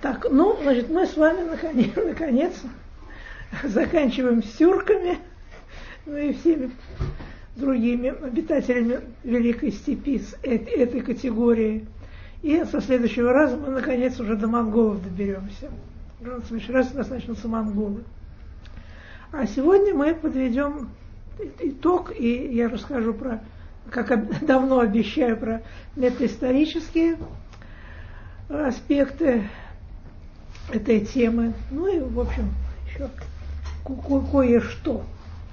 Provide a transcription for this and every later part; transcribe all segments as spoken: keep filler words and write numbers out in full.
Так, ну, значит, мы с вами наконец, наконец заканчиваем с тюрками, ну и всеми другими обитателями Великой Степи с этой категории. И со следующего раза мы, наконец, уже до монголов доберемся. В следующий раз у нас начнутся монголы. А сегодня мы подведем итог, и я расскажу про, как давно обещаю, про метаисторические аспекты этой темы. Ну и, в общем, еще ко- кое-что.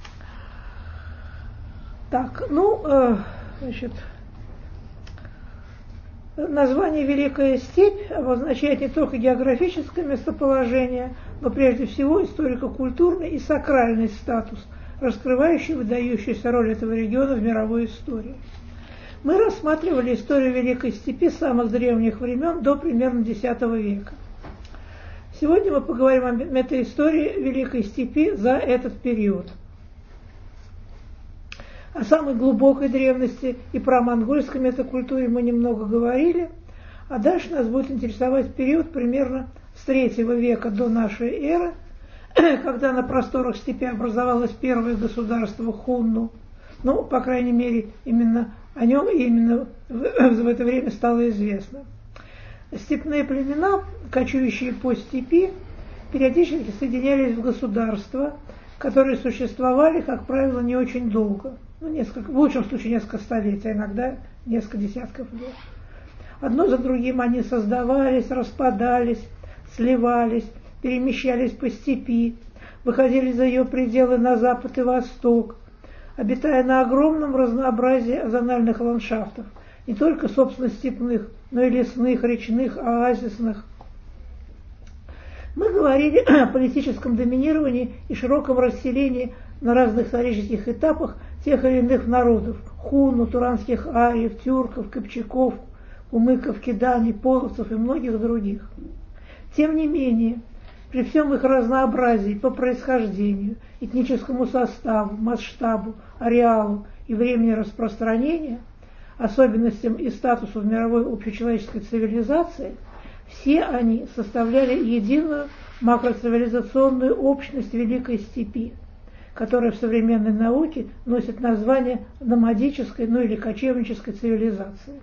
Так, ну, э, значит, название Великая Степь обозначает не только географическое местоположение, но прежде всего историко-культурный и сакральный статус, раскрывающий выдающуюся роль этого региона в мировой истории. Мы рассматривали историю Великой Степи с самых древних времен до примерно десятого века. Сегодня мы поговорим о метаистории Великой Степи за этот период. О самой глубокой древности и про монгольской метакультуре мы немного говорили, а дальше нас будет интересовать период примерно с третьего века до нашей эры, когда на просторах степи образовалось первое государство Хунну. Ну, по крайней мере, именно о нем именно в это время стало известно. Степные племена, кочующие по степи, периодически соединялись в государства, которые существовали, как правило, не очень долго. Ну, несколько, в лучшем случае несколько столетий, а иногда несколько десятков лет. Одно за другим они создавались, распадались, сливались, перемещались по степи, выходили за ее пределы на запад и восток, обитая на огромном разнообразии зональных ландшафтов, не только, собственно, степных, но и лесных, речных, оазисных. Мы говорили о политическом доминировании и широком расселении на разных исторических этапах тех или иных народов – хунну, туранских ариев, тюрков, кыпчаков, кумыков, кидани, половцев и многих других. Тем не менее, при всем их разнообразии по происхождению, этническому составу, масштабу, ареалу и времени распространения, особенностям и статусу в мировой общечеловеческой цивилизации, все они составляли единую макроцивилизационную общность Великой Степи, которая в современной науке носит название номадической, ну или кочевнической цивилизации.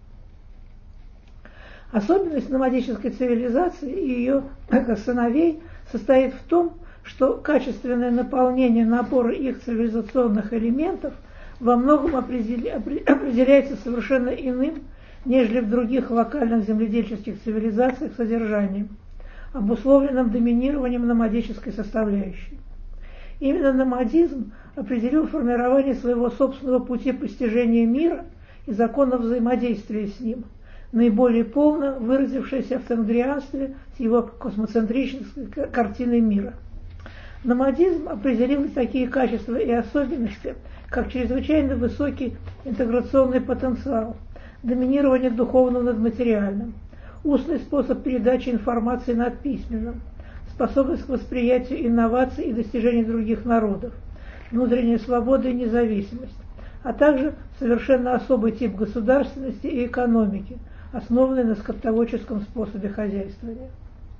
Особенность номадической цивилизации и ее сыновей состоит в том, что качественное наполнение набора их цивилизационных элементов во многом определяется совершенно иным, нежели в других локальных земледельческих цивилизациях содержанием, обусловленным доминированием номадической составляющей. Именно номадизм определил формирование своего собственного пути постижения мира и законов взаимодействия с ним, наиболее полно выразившееся в тенгрианстве с его космоцентрической картиной мира. Номадизм определил такие качества и особенности, как чрезвычайно высокий интеграционный потенциал, доминирование духовного над материальным, устный способ передачи информации над письменным, способность к восприятию инноваций и достижений других народов, внутренняя свобода и независимость, а также совершенно особый тип государственности и экономики, основанный на скотоводческом способе хозяйствования.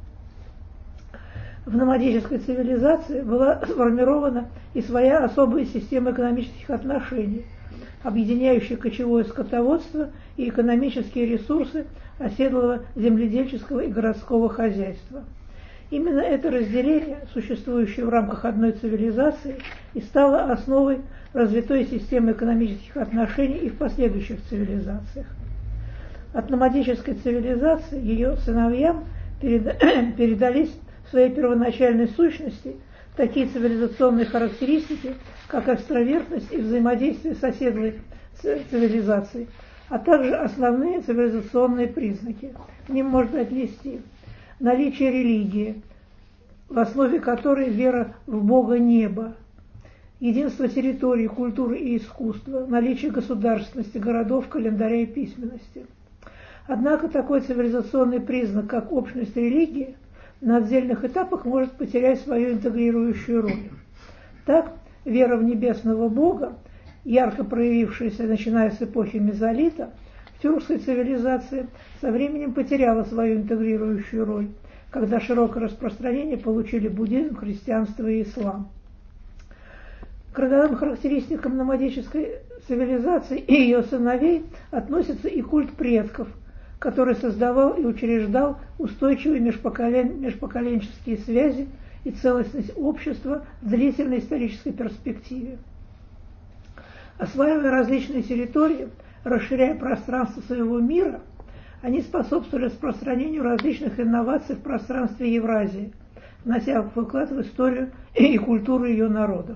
В номадической цивилизации была сформирована и своя особая система экономических отношений, объединяющая кочевое скотоводство и экономические ресурсы оседлого земледельческого и городского хозяйства. Именно это разделение, существующее в рамках одной цивилизации, и стало основой развитой системы экономических отношений и в последующих цивилизациях. От номадической цивилизации ее сыновьям передались в своей первоначальной сущности такие цивилизационные характеристики, как экстравертность и взаимодействие с оседлой цивилизацией, а также основные цивилизационные признаки. К ним можно отнести наличие религии, в основе которой вера в Бога неба, единство территории, культуры и искусства, наличие государственности, городов, календаря и письменности. Однако такой цивилизационный признак, как общность религии, на отдельных этапах может потерять свою интегрирующую роль. Так, вера в небесного Бога, ярко проявившаяся, начиная с эпохи Мезолита, в тюркской цивилизации со временем потеряла свою интегрирующую роль когда широкое распространение получили буддизм, христианство и ислам. К родовым характеристикам номадической цивилизации и ее сыновей относится и культ предков, который создавал и учреждал устойчивые межпоколен... межпоколенческие связи и целостность общества в длительной исторической перспективе. Осваивая различные территории, расширяя пространство своего мира, они способствовали распространению различных инноваций в пространстве Евразии, внося вклад в историю и культуру ее народов.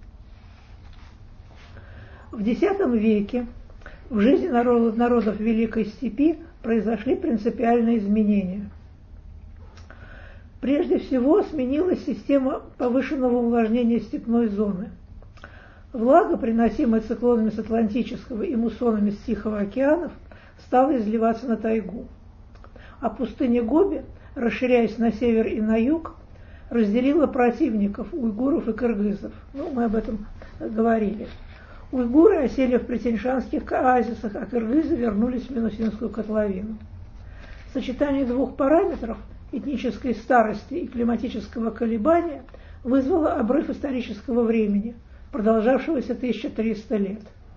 В X веке в жизни народов, народов Великой Степи произошли принципиальные изменения. Прежде всего сменилась система повышенного увлажнения степной зоны. Влага, приносимая циклонами с Атлантического и муссонами с Тихого океанов, стала изливаться на тайгу. А пустыня Гоби, расширяясь на север и на юг, разделила противников, уйгуров и кыргызов. Ну, мы об этом говорили. Уйгуры осели в Плетеншанских оазисах, а кыргызы вернулись в Минусинскую котловину. Сочетание двух параметров – этнической старости и климатического колебания – вызвало обрыв исторического времени, продолжавшегося тысяча триста лет.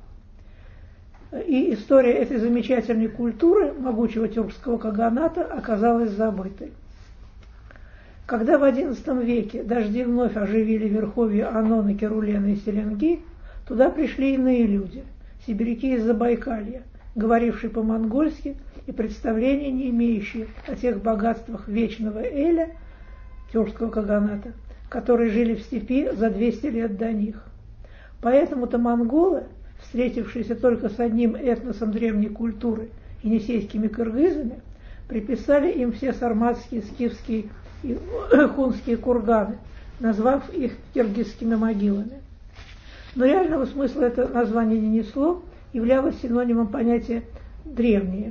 И история этой замечательной культуры могучего тюркского каганата оказалась забытой. Когда в одиннадцатом веке дожди вновь оживили верховья Аноны, Керулена и Селенги, туда пришли иные люди, сибиряки из Забайкалья, говорившие по-монгольски и представления не имеющие о тех богатствах вечного Эля, тюркского каганата, которые жили в степи за двести лет до них. Поэтому-то монголы, встретившиеся только с одним этносом древней культуры, енисейскими кыргызами, приписали им все сарматские, скифские и хунские курганы, назвав их киргизскими могилами. Но реального смысла это название не несло, являлось синонимом понятия «древние».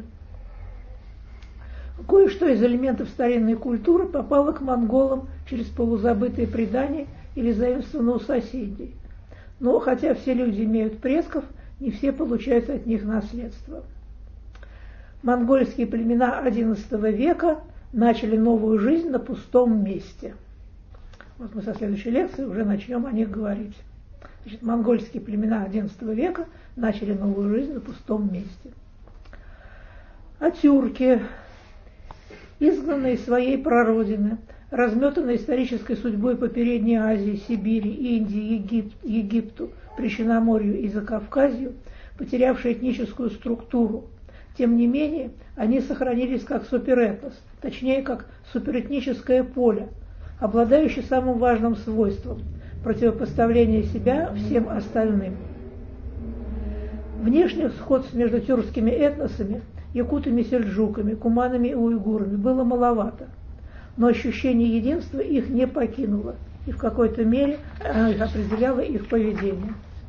Кое-что из элементов старинной культуры попало к монголам через полузабытые предания или заимствовано у соседей. Но хотя все люди имеют предков, не все получают от них наследство. Монгольские племена одиннадцатого века начали новую жизнь на пустом месте. Вот мы со следующей лекции уже начнем о них говорить. Значит, монгольские племена одиннадцатого века начали новую жизнь на пустом месте. А тюрки, изгнанные из своей прародины, разметанные исторической судьбой по Передней Азии, Сибири, Индии, Егип, Египту, Причерноморью и Закавказью, потерявшие этническую структуру, тем не менее, они сохранились как суперэтнос, точнее, как суперэтническое поле, обладающее самым важным свойством – противопоставление себя всем остальным. Внешних сходств между тюркскими этносами, якутами, сельджуками, куманами и уйгурами было маловато, но ощущение единства их не покинуло, и в какой-то мере оно определяло их поведение.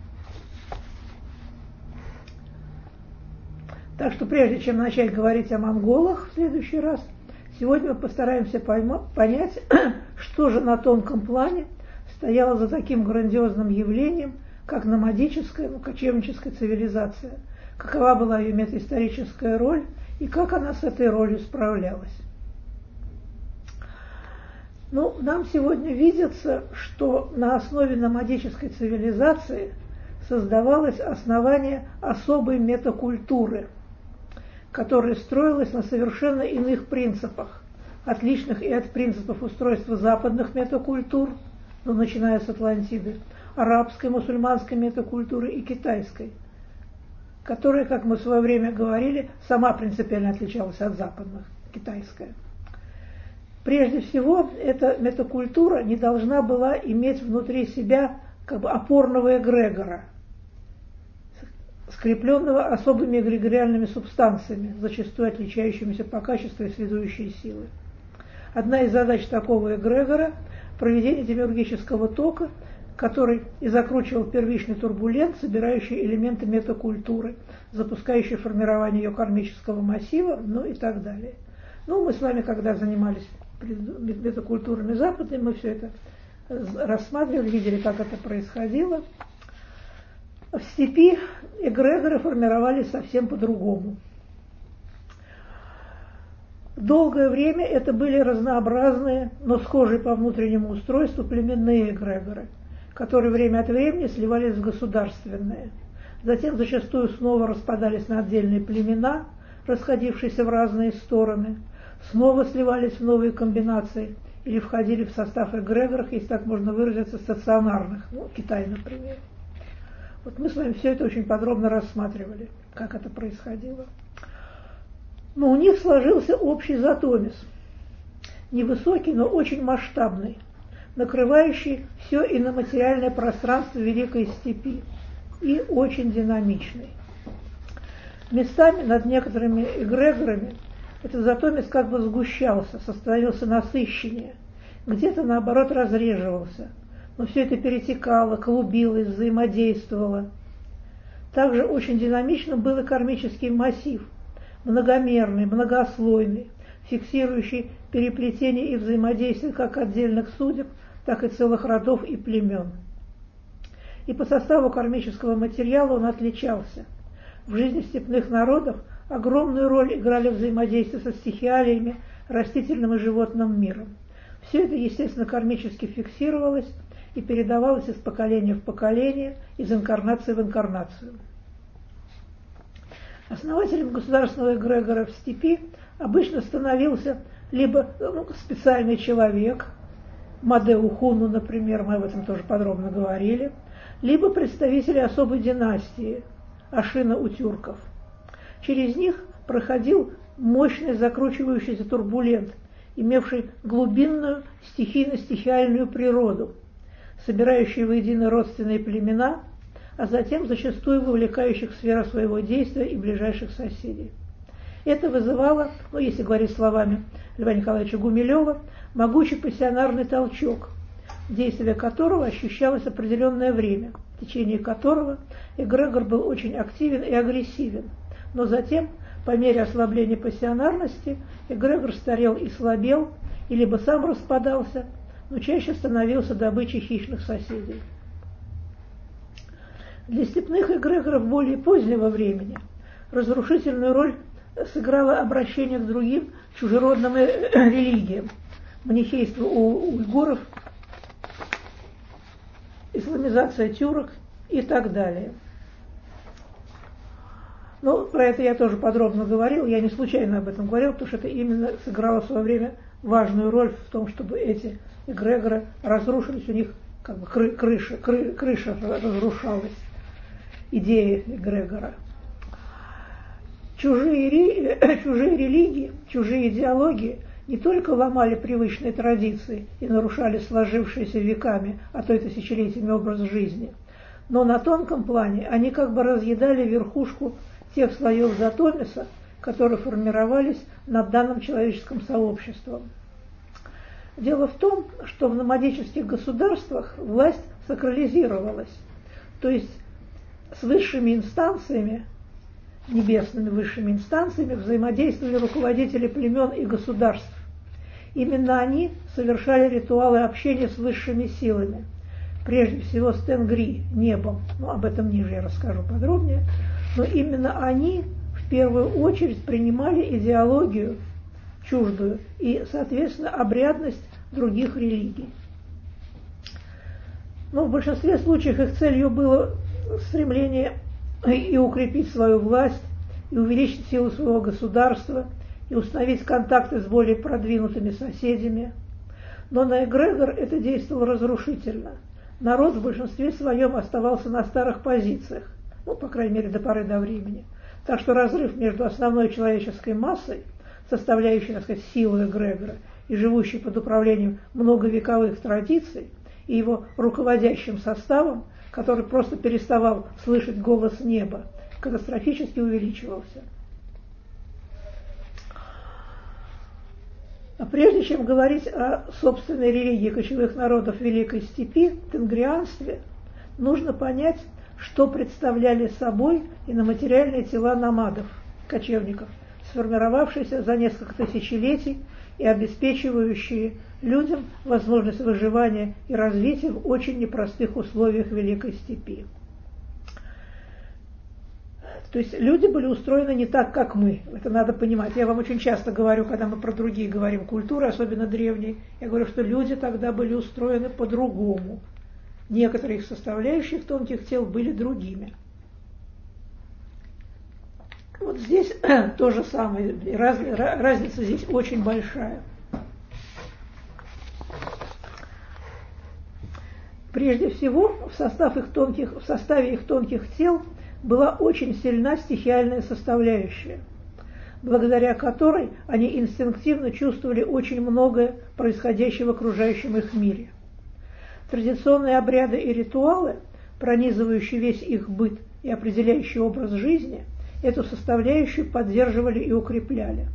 Так что прежде чем начать говорить о монголах в следующий раз, сегодня мы постараемся пойма- понять, что же на тонком плане стояла за таким грандиозным явлением, как номадическая, ну, кочевническая цивилизация, какова была ее метаисторическая роль и как она с этой ролью справлялась. Ну, нам сегодня видится, что на основе номадической цивилизации создавалось основание особой метакультуры, которая строилась на совершенно иных принципах, отличных и от принципов устройства западных метакультур, ну, начиная с Атлантиды, арабской, мусульманской метакультуры и китайской, которая, как мы в свое время говорили, сама принципиально отличалась от западных, китайская. Прежде всего, эта метакультура не должна была иметь внутри себя как бы опорного эгрегора, скрепленного особыми эгрегориальными субстанциями, зачастую отличающимися по качеству и связующей силы. Одна из задач такого эгрегора – проведение демиургического тока, который и закручивал первичный турбулент, собирающий элементы метакультуры, запускающий формирование ее кармического массива, ну и так далее. Ну, мы с вами, когда занимались метакультурами западными, мы все это рассматривали, видели, как это происходило. В степи эгрегоры формировались совсем по-другому. Долгое время это были разнообразные, но схожие по внутреннему устройству племенные эгрегоры, которые время от времени сливались в государственные. Затем зачастую снова распадались на отдельные племена, расходившиеся в разные стороны, снова сливались в новые комбинации или входили в состав эгрегоров, если так можно выразиться, стационарных, ну, Китай, например. Вот мы с вами все это очень подробно рассматривали, как это происходило. Но у них сложился общий затомис, невысокий, но очень масштабный, накрывающий все иноматериальное пространство Великой Степи и очень динамичный. Местами над некоторыми эгрегорами этот затомис как бы сгущался, становился насыщеннее, где-то наоборот разреживался, но все это перетекало, клубилось, взаимодействовало. Также очень динамичным был и кармический массив, многомерный, многослойный, фиксирующий переплетение и взаимодействие как отдельных судеб, так и целых родов и племен. И по составу кармического материала он отличался. В жизни степных народов огромную роль играли взаимодействия со стихиалиями, растительным и животным миром. Все это, естественно, кармически фиксировалось и передавалось из поколения в поколение, из инкарнации в инкарнацию. Основателем государственного эгрегора в степи обычно становился либо ну, специальный человек, Мадеу Хуну, например, мы об этом тоже подробно говорили, либо представители особой династии, Ашина у тюрков. Через них проходил мощный закручивающийся турбулент, имевший глубинную стихийно-стихиальную природу, собирающий воедино родственные племена, а затем зачастую вовлекающих в сферу своего действия и ближайших соседей. Это вызывало, ну, если говорить словами Льва Николаевича Гумилева, могучий пассионарный толчок, действие которого ощущалось определенное время, в течение которого эгрегор был очень активен и агрессивен, но затем, по мере ослабления пассионарности, эгрегор старел и слабел, и либо сам распадался, но чаще становился добычей хищных соседей. Для степных эгрегоров более позднего времени разрушительную роль сыграло обращение к другим чужеродным религиям, манихейство у уйгуров, исламизация тюрок и так далее. Ну, про это я тоже подробно говорил, я не случайно об этом говорил, потому что это именно сыграло в свое время важную роль в том, чтобы эти эгрегоры разрушились, у них как бы кры- крыша, кры- крыша разрушалась, идея эгрегора. Чужие, чужие религии, чужие идеологии не только ломали привычные традиции и нарушали сложившиеся веками, а то и тысячелетиями образ жизни, но на тонком плане они как бы разъедали верхушку тех слоев затомиса, которые формировались над данным человеческим сообществом. Дело в том, что в номадических государствах власть сакрализировалась, то есть с высшими инстанциями, небесными высшими инстанциями взаимодействовали руководители племен и государств. Именно они совершали ритуалы общения с высшими силами, прежде всего с Тенгри, небом, ну, об этом ниже я расскажу подробнее, но именно они в первую очередь принимали идеологию чуждую и, соответственно, обрядность других религий. Но в большинстве случаев их целью было стремление и укрепить свою власть, и увеличить силу своего государства, и установить контакты с более продвинутыми соседями. Но на эгрегор это действовало разрушительно. Народ в большинстве своем оставался на старых позициях, ну, по крайней мере, до поры до времени. Так что разрыв между основной человеческой массой, составляющей, так сказать, силу эгрегора, и живущей под управлением многовековых традиций, и его руководящим составом, который просто переставал слышать голос неба, катастрофически увеличивался. А прежде чем говорить о собственной религии кочевых народов Великой Степи, тенгрианстве, нужно понять, что представляли собой иноматериальные тела номадов, кочевников, сформировавшиеся за несколько тысячелетий и обеспечивающие людям возможность выживания и развития в очень непростых условиях Великой Степи. То есть люди были устроены не так, как мы. Это надо понимать. Я вам очень часто говорю, когда мы про другие говорим культуры, особенно древние, я говорю, что люди тогда были устроены по-другому. Некоторые их составляющих тонких тел были другими. Вот здесь то же самое. Раз, разница здесь очень большая. Прежде всего, в, состав их тонких, в составе их тонких тел была очень сильна стихиальная составляющая, благодаря которой они инстинктивно чувствовали очень многое происходящего в окружающем их мире. Традиционные обряды и ритуалы, пронизывающие весь их быт и определяющий образ жизни, эту составляющую поддерживали и укрепляли.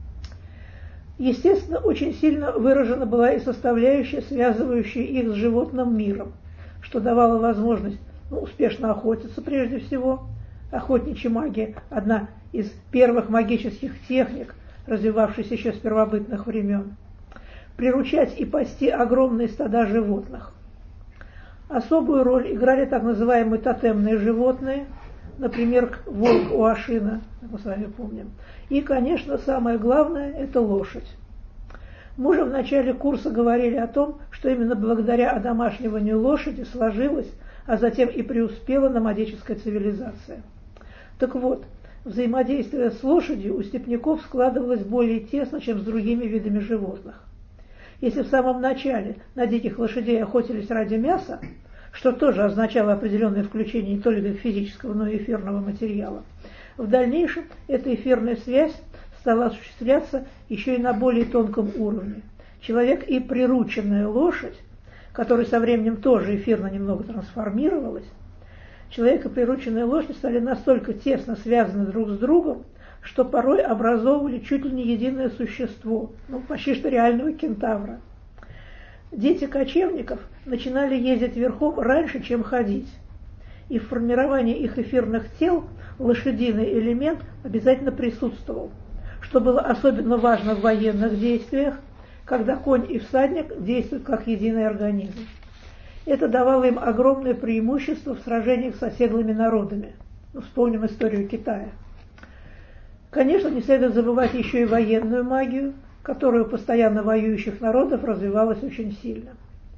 Естественно, очень сильно выражена была и составляющая, связывающая их с животным миром, что давало возможность ну, успешно охотиться прежде всего. Охотничья магия – одна из первых магических техник, развивавшихся еще с первобытных времен. Приручать и пасти огромные стада животных. Особую роль играли так называемые тотемные животные, например, волк у Ашина, мы с вами помним. И, конечно, самое главное – это лошадь. Мы же в начале курса говорили о том, что именно благодаря одомашниванию лошади сложилась, а затем и преуспела номадическая цивилизация. Так вот, взаимодействие с лошадью у степняков складывалось более тесно, чем с другими видами животных. Если в самом начале на диких лошадей охотились ради мяса, что тоже означало определенное включение не только физического, но и эфирного материала, в дальнейшем эта эфирная связь стала осуществляться еще и на более тонком уровне. Человек и прирученная лошадь, которая со временем тоже эфирно немного трансформировалась, человек и прирученная лошадь стали настолько тесно связаны друг с другом, что порой образовывали чуть ли не единое существо, ну, почти что реального кентавра. Дети кочевников начинали ездить верхом раньше, чем ходить, и в формировании их эфирных тел лошадиный элемент обязательно присутствовал, что было особенно важно в военных действиях, когда конь и всадник действуют как единый организм. Это давало им огромное преимущество в сражениях с оседлыми народами. Ну, вспомним историю Китая. Конечно, не следует забывать еще и военную магию, которая у постоянно воюющих народов развивалась очень сильно.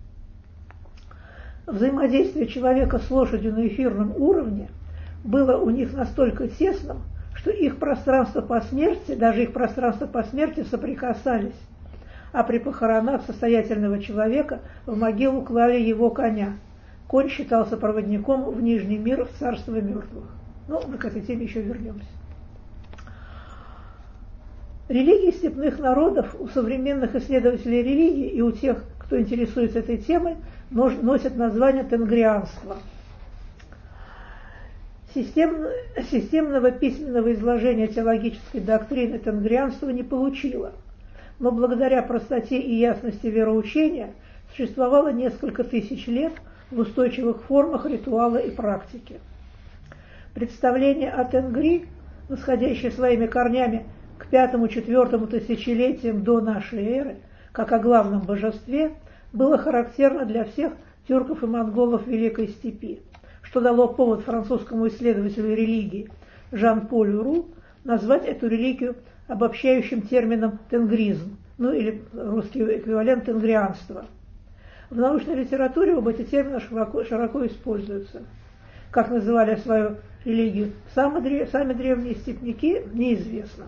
Взаимодействие человека с лошадью на эфирном уровне было у них настолько тесным, что их пространство по смерти, даже их пространство по смерти соприкасались, а при похоронах состоятельного человека в могилу клали его коня. Конь считался проводником в Нижний мир, в царство мертвых. Но мы к этой теме еще вернемся. Религии степных народов у современных исследователей религии и у тех, кто интересуется этой темой, носят название тенгрианства. Систем, системного письменного изложения теологической доктрины тенгрианство не получило, но благодаря простоте и ясности вероучения существовало несколько тысяч лет в устойчивых формах ритуала и практики. Представление о Тенгри, восходящее своими корнями к пятому-четвертому тысячелетиям до нашей эры, как о главном божестве, было характерно для всех тюрков и монголов Великой Степи, что дало повод французскому исследователю религии Жан-Полю Ру назвать эту религию обобщающим термином тенгризм, ну или русский эквивалент тенгрианства. В научной литературе оба эти термина широко, широко используются. Как называли свою религию сами, сами древние степняки, неизвестно.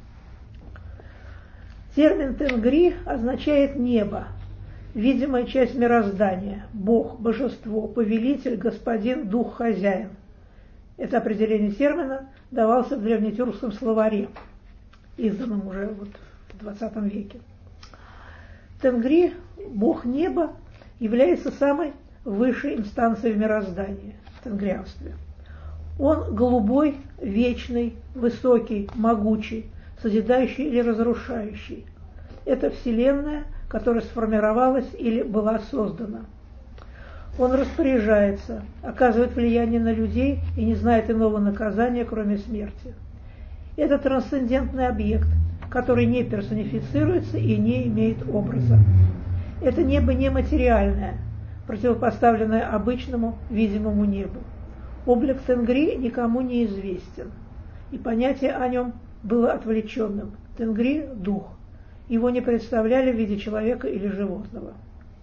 Термин тенгри означает небо, видимая часть мироздания, бог, божество, повелитель, господин, дух, хозяин. Это определение термина давался в древнетюркском словаре, изданном уже вот в двадцатом веке. Тенгри, бог неба, является самой высшей инстанцией в мироздании, в тенгрианстве. Он голубой, вечный, высокий, могучий, созидающий или разрушающий. Это вселенная, которая сформировалась или была создана. Он распоряжается, оказывает влияние на людей и не знает иного наказания, кроме смерти. Это трансцендентный объект, который не персонифицируется и не имеет образа. Это небо нематериальное, противопоставленное обычному видимому небу. Облик Тенгри никому не известен, и понятие о нем было отвлеченным. Тенгри – дух. Его не представляли в виде человека или животного.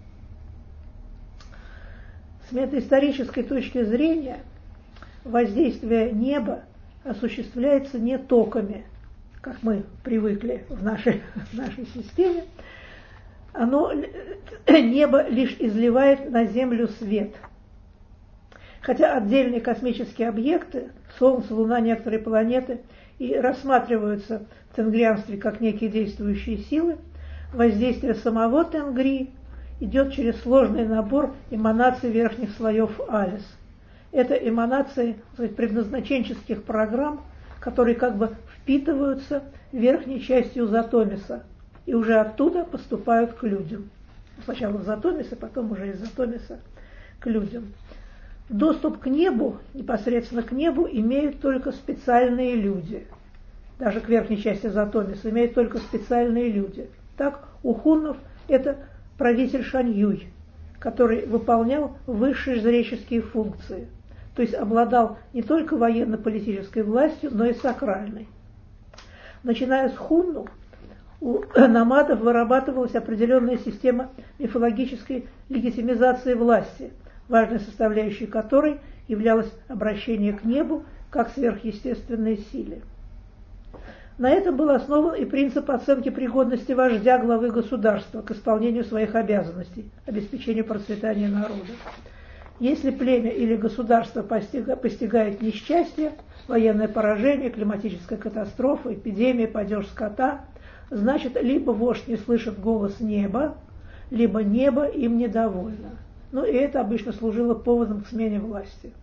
С метаисторической точки зрения воздействие неба осуществляется не токами, как мы привыкли в нашей, в нашей системе. Оно, небо лишь изливает на Землю свет. Хотя отдельные космические объекты, Солнце, Луна, некоторые планеты, и рассматриваются в тенгрианстве как некие действующие силы, воздействие самого Тенгри идет через сложный набор эманаций верхних слоев Алис. Это эманации, то есть, предназначенческих программ, которые как бы впитываются верхней частью Затомиса и уже оттуда поступают к людям. Сначала в Затомис, а потом уже из Затомиса к людям. Доступ к небу, непосредственно к небу, имеют только специальные люди. Даже к верхней части Затомиса имеют только специальные люди. Так, у хуннов это правитель Шаньюй, который выполнял высшие жреческие функции, то есть обладал не только военно-политической властью, но и сакральной. Начиная с хунну, у намадов вырабатывалась определенная система мифологической легитимизации власти, важной составляющей которой являлось обращение к небу как сверхъестественной силе. На этом был основан и принцип оценки пригодности вождя главы государства к исполнению своих обязанностей, обеспечению процветания народа. Если племя или государство постигает несчастье, военное поражение, климатическая катастрофа, эпидемия, падеж скота, значит, либо вождь не слышит голос неба, либо небо им недовольно. Ну и это обычно служило поводом к смене власти.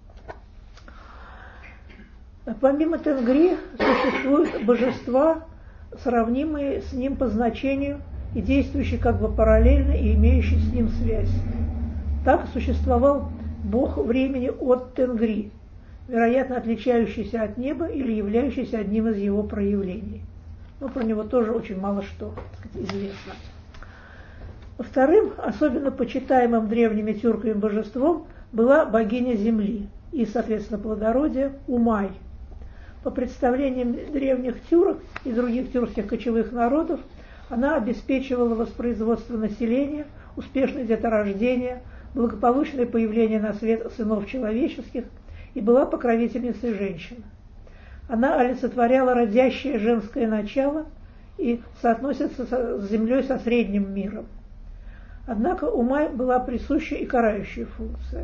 Помимо Тенгри существуют божества, сравнимые с ним по значению и действующие как бы параллельно и имеющие с ним связь. Так существовал бог времени от Тенгри, вероятно, отличающийся от неба или являющийся одним из его проявлений. Но про него тоже очень мало что, так сказать, известно. Вторым, особенно почитаемым древними тюрками божеством, была богиня земли и, соответственно, плодородия Умай. По представлениям древних тюрок и других тюркских кочевых народов, она обеспечивала воспроизводство населения, успешное деторождение, благополучное появление на свет сынов человеческих и была покровительницей женщин. Она олицетворяла родящее женское начало и соотносится с землей со средним миром. Однако Умай была присуща и карающая функция.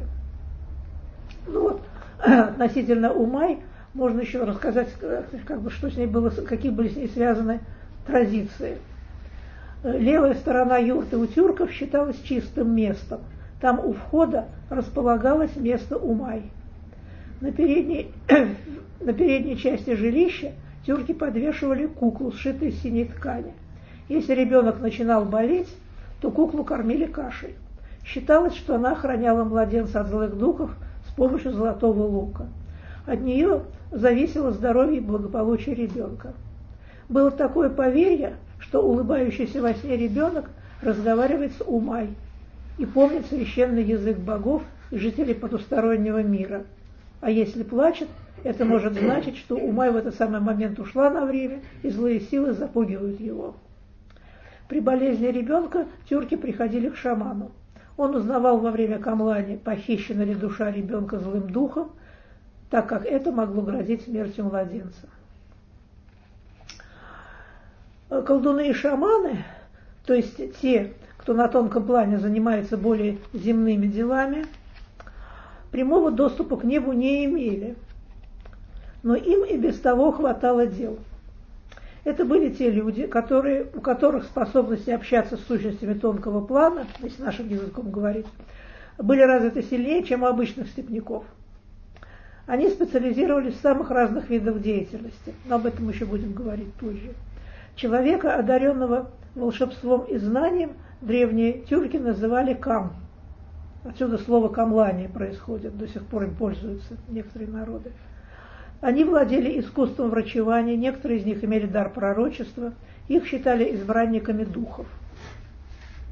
Ну вот, относительно Умай можно еще рассказать, как бы, что с ней было, какие были с ней связаны традиции. Левая сторона юрты у тюрков считалась чистым местом. Там у входа располагалось место Умай. На передней, на передней части жилища тюрки подвешивали куклу, сшитую из синей ткани. Если ребенок начинал болеть, то куклу кормили кашей. Считалось, что она охраняла младенца от злых духов с помощью золотого лука. От нее зависело здоровье и благополучие ребенка. Было такое поверье, что улыбающийся во сне ребенок разговаривает с Умай и помнит священный язык богов и жителей потустороннего мира. А если плачет, это может значить, что Умай в этот самый момент ушла на время, и злые силы запугивают его. При болезни ребенка тюрки приходили к шаману. Он узнавал во время камлани, похищена ли душа ребенка злым духом, так как это могло грозить смертью младенца. Колдуны и шаманы, то есть те, кто на тонком плане занимается более земными делами, прямого доступа к небу не имели, но им и без того хватало дел. Это были те люди, которые, у которых способности общаться с сущностями тонкого плана, если нашим языком говорить, были развиты сильнее, чем у обычных степняков. Они специализировались в самых разных видах деятельности, но об этом еще будем говорить позже. Человека, одаренного волшебством и знанием, древние тюрки называли кам. Отсюда слово камлание происходит, до сих пор им пользуются некоторые народы. Они владели искусством врачевания, некоторые из них имели дар пророчества, их считали избранниками духов.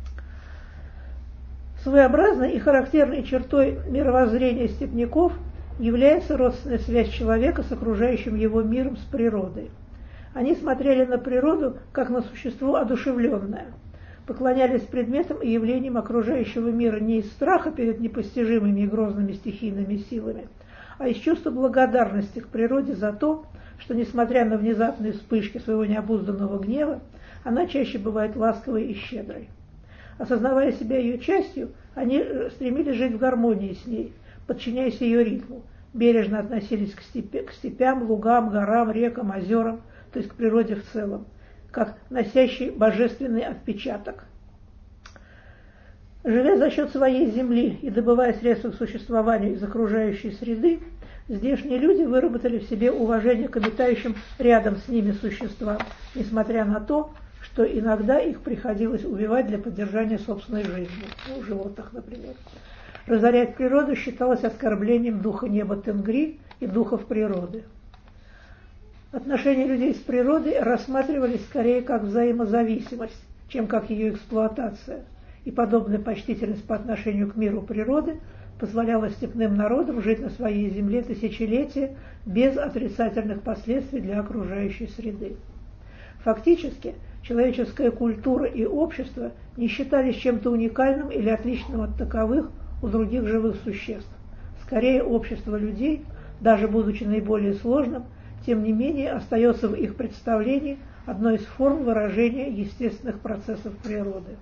Своеобразной и характерной чертой мировоззрения степняков является родственная связь человека с окружающим его миром, с природой. Они смотрели на природу как на существо одушевленное, поклонялись предметам и явлениям окружающего мира не из страха перед непостижимыми и грозными стихийными силами, а из чувства благодарности к природе за то, что, несмотря на внезапные вспышки своего необузданного гнева, она чаще бывает ласковой и щедрой. Осознавая себя ее частью, они стремились жить в гармонии с ней, подчиняясь ее ритму, бережно относились к, степи, к степям, лугам, горам, рекам, озерам, то есть к природе в целом, как носящий божественный отпечаток. Живя за счет своей земли и добывая средства к существованию из окружающей среды, здешние люди выработали в себе уважение к обитающим рядом с ними существам, несмотря на то, что иногда их приходилось убивать для поддержания собственной жизни, ну, животных, например. Разорять природу считалось оскорблением духа неба Тенгри и духов природы. Отношения людей с природой рассматривались скорее как взаимозависимость, чем как ее эксплуатация, и подобная почтительность по отношению к миру природы позволяла степным народам жить на своей земле тысячелетия без отрицательных последствий для окружающей среды. Фактически, человеческая культура и общество не считались чем-то уникальным или отличным от таковых у других живых существ. Скорее, общество людей, даже будучи наиболее сложным, тем не менее остается в их представлении одной из форм выражения естественных процессов природы.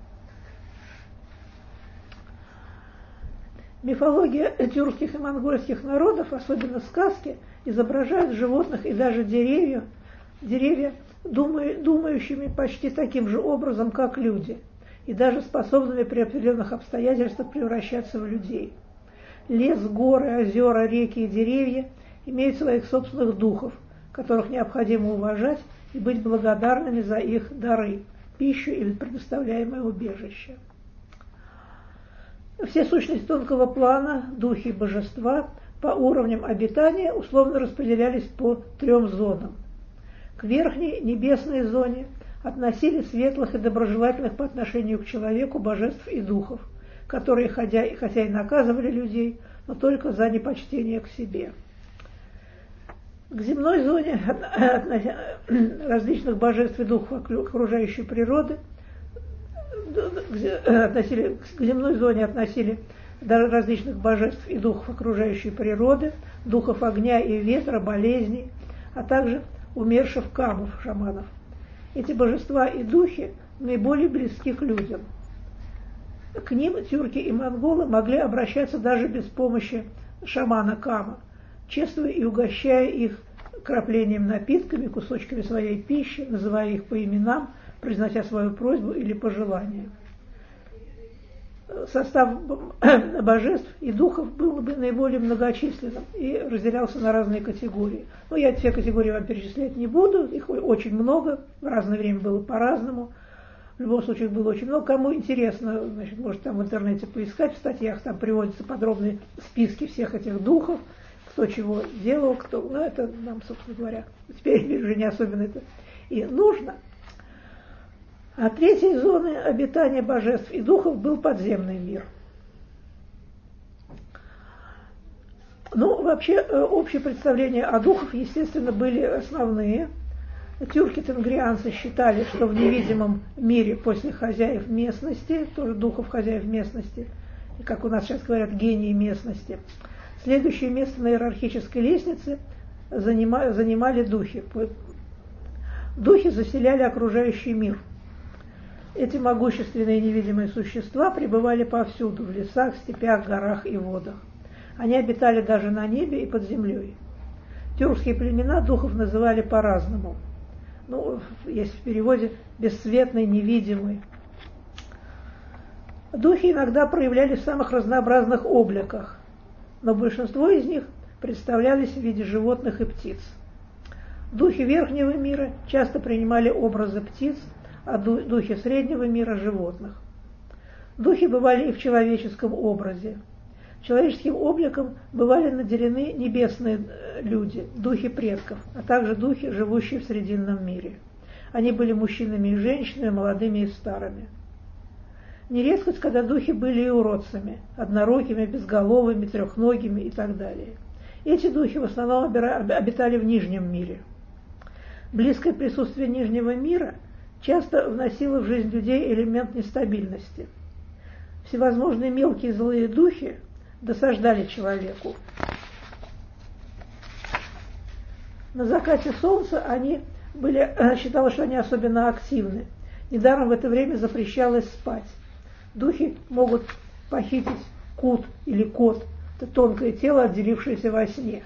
Мифология тюркских и монгольских народов, особенно сказки, изображают животных и даже деревья, деревья думающими почти таким же образом, как люди, и даже способными при определенных обстоятельствах превращаться в людей. Лес, горы, озера, реки и деревья имеют своих собственных духов, которых необходимо уважать и быть благодарными за их дары, пищу или предоставляемое убежище. Все сущности тонкого плана, духи и божества по уровням обитания условно распределялись по трем зонам. К верхней небесной зоне относили светлых и доброжелательных по отношению к человеку божеств и духов, которые хотя, хотя и наказывали людей, но только за непочтение к себе. К земной зоне различных божеств и духов окружающей природы относили, к земной зоне относили различных божеств и духов окружающей природы, духов огня и ветра, болезней, а также умерших камов, шаманов. Эти божества и духи наиболее близки к людям. К ним тюрки и монголы могли обращаться даже без помощи шамана Кама, чествуя и угощая их краплением напитками, кусочками своей пищи, называя их по именам, произнося свою просьбу или пожелание. Состав божеств и духов был бы наиболее многочисленным и разделялся на разные категории. Но я все категории вам перечислять не буду, их очень много, в разное время было по-разному. В любом случае их было очень много. Кому интересно, значит, может там в интернете поискать, в статьях там приводятся подробные списки всех этих духов, кто чего делал, кто... Ну, это нам, собственно говоря, теперь уже не особенно это и нужно. А третьей зоной обитания божеств и духов был подземный мир. Ну, вообще, общее представление о духах, естественно, были основные. Тюрки-тенгрианцы считали, что в невидимом мире после хозяев местности, тоже духов хозяев местности, как у нас сейчас говорят, гении местности, следующее место на иерархической лестнице занимали, занимали духи. Духи заселяли окружающий мир. Эти могущественные невидимые существа пребывали повсюду, в лесах, степях, горах и водах. Они обитали даже на небе и под землей. Тюркские племена духов называли по-разному. Ну, есть в переводе «бесцветный», «невидимый». Духи иногда проявлялись в самых разнообразных обликах, но большинство из них представлялись в виде животных и птиц. Духи верхнего мира часто принимали образы птиц, а духи среднего мира – животных. Духи бывали и в человеческом образе. Человеческим обликом бывали наделены небесные люди, духи предков, а также духи, живущие в Срединном мире. Они были мужчинами и женщинами, молодыми и старыми. Не редкость, когда духи были и уродцами, однорукими, безголовыми, трехногими и так далее. Эти духи в основном обитали в Нижнем мире. Близкое присутствие Нижнего мира часто вносило в жизнь людей элемент нестабильности. Всевозможные мелкие злые духи досаждали человеку. На закате солнца они были, считалось, что они особенно активны. Недаром в это время запрещалось спать. Духи могут похитить кут или кот, это тонкое тело, отделившееся во сне.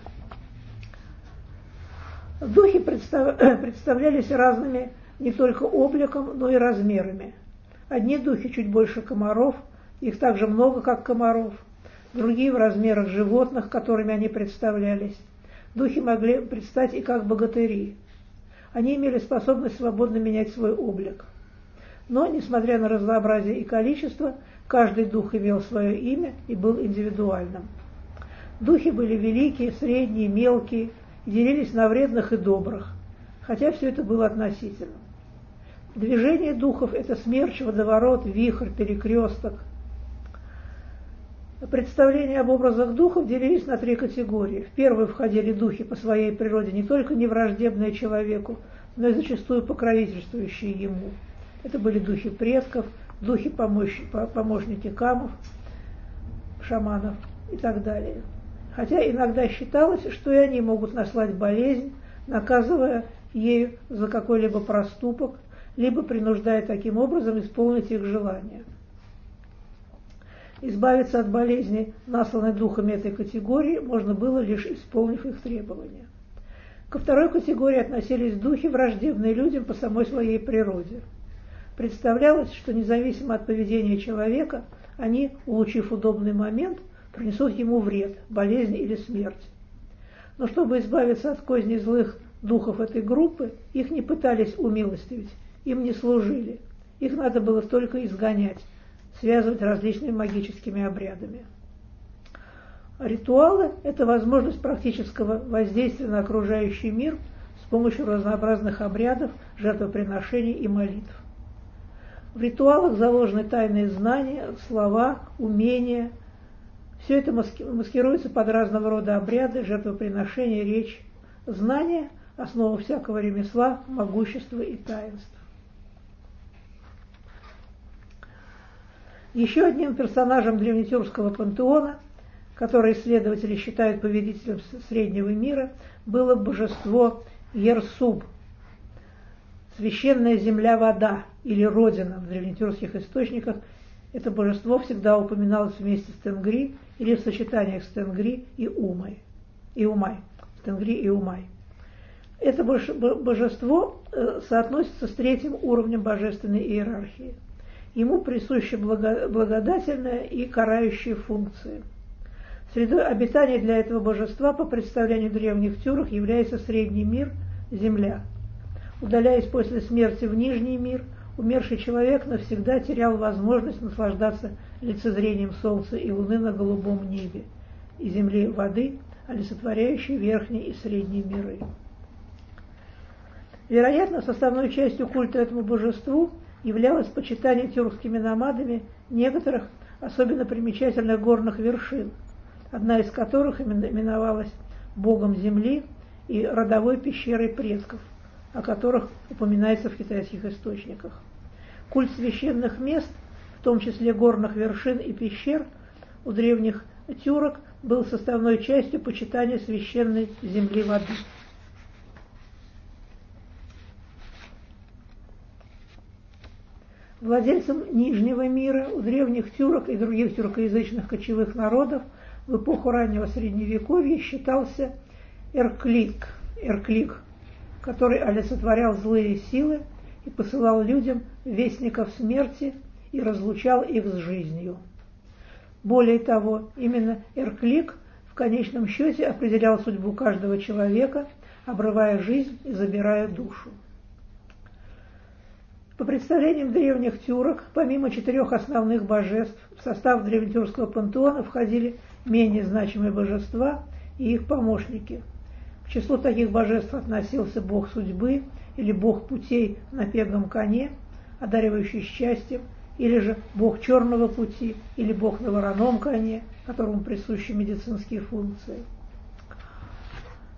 Духи представ... представлялись разными не только обликом, но и размерами. Одни духи чуть больше комаров, их так же много, как комаров, другие в размерах животных, которыми они представлялись. Духи могли предстать и как богатыри. Они имели способность свободно менять свой облик. Но, несмотря на разнообразие и количество, каждый дух имел свое имя и был индивидуальным. Духи были великие, средние, мелкие, и делились на вредных и добрых, хотя все это было относительно. Движение духов – это смерч, водоворот, вихрь, перекресток. Представления об образах духов делились на три категории. В первую входили духи по своей природе не только не враждебные человеку, но и зачастую покровительствующие ему. Это были духи предков, духи помощники камов, шаманов и так далее. Хотя иногда считалось, что и они могут наслать болезнь, наказывая ею за какой-либо проступок, либо принуждая таким образом исполнить их желания. Избавиться от болезни, насланной духами этой категории, можно было, лишь исполнив их требования. Ко второй категории относились духи, враждебные людям по самой своей природе. Представлялось, что независимо от поведения человека, они, улучив удобный момент, принесут ему вред, болезнь или смерть. Но чтобы избавиться от козней злых духов этой группы, их не пытались умилостивить, им не служили. Их надо было только изгонять, связывать различными магическими обрядами. Ритуалы – это возможность практического воздействия на окружающий мир с помощью разнообразных обрядов, жертвоприношений и молитв. В ритуалах заложены тайные знания, слова, умения. Все это маскируется под разного рода обряды, жертвоприношения, речь. Знания – основа всякого ремесла, могущества и таинств. Еще одним персонажем древнетюркского пантеона, который исследователи считают повелителем среднего мира, было божество Ерсуб, священная земля-вода или родина в древнетюркских источниках. Это божество всегда упоминалось вместе с Тенгри или в сочетаниях с Тенгри и Умай. И Умай. Тенгри и Умай. Это божество соотносится с третьим уровнем божественной иерархии. Ему присущи благодательная и карающие функции. Средой обитания для этого божества, по представлению древних тюрок, является средний мир, земля. Удаляясь после смерти в нижний мир, умерший человек навсегда терял возможность наслаждаться лицезрением солнца и луны на голубом небе и земли воды, олицетворяющей верхние и средние миры. Вероятно, составной частью культа этому божеству являлось почитание тюркскими номадами некоторых особенно примечательных горных вершин, одна из которых именовалась богом земли и родовой пещерой предков, о которых упоминается в китайских источниках. Культ священных мест, в том числе горных вершин и пещер, у древних тюрок был составной частью почитания священной земли воды. Владельцем Нижнего мира у древних тюрок и других тюркоязычных кочевых народов в эпоху раннего Средневековья считался Эрклик, Эрклик, который олицетворял злые силы и посылал людям вестников смерти и разлучал их с жизнью. Более того, именно Эрклик в конечном счете определял судьбу каждого человека, обрывая жизнь и забирая душу. По представлениям древних тюрок, помимо четырех основных божеств, в состав древнетюркского пантеона входили менее значимые божества и их помощники. К числу таких божеств относился бог судьбы или бог путей на пегом коне, одаривающий счастьем, или же бог черного пути, или бог на вороном коне, которому присущи медицинские функции.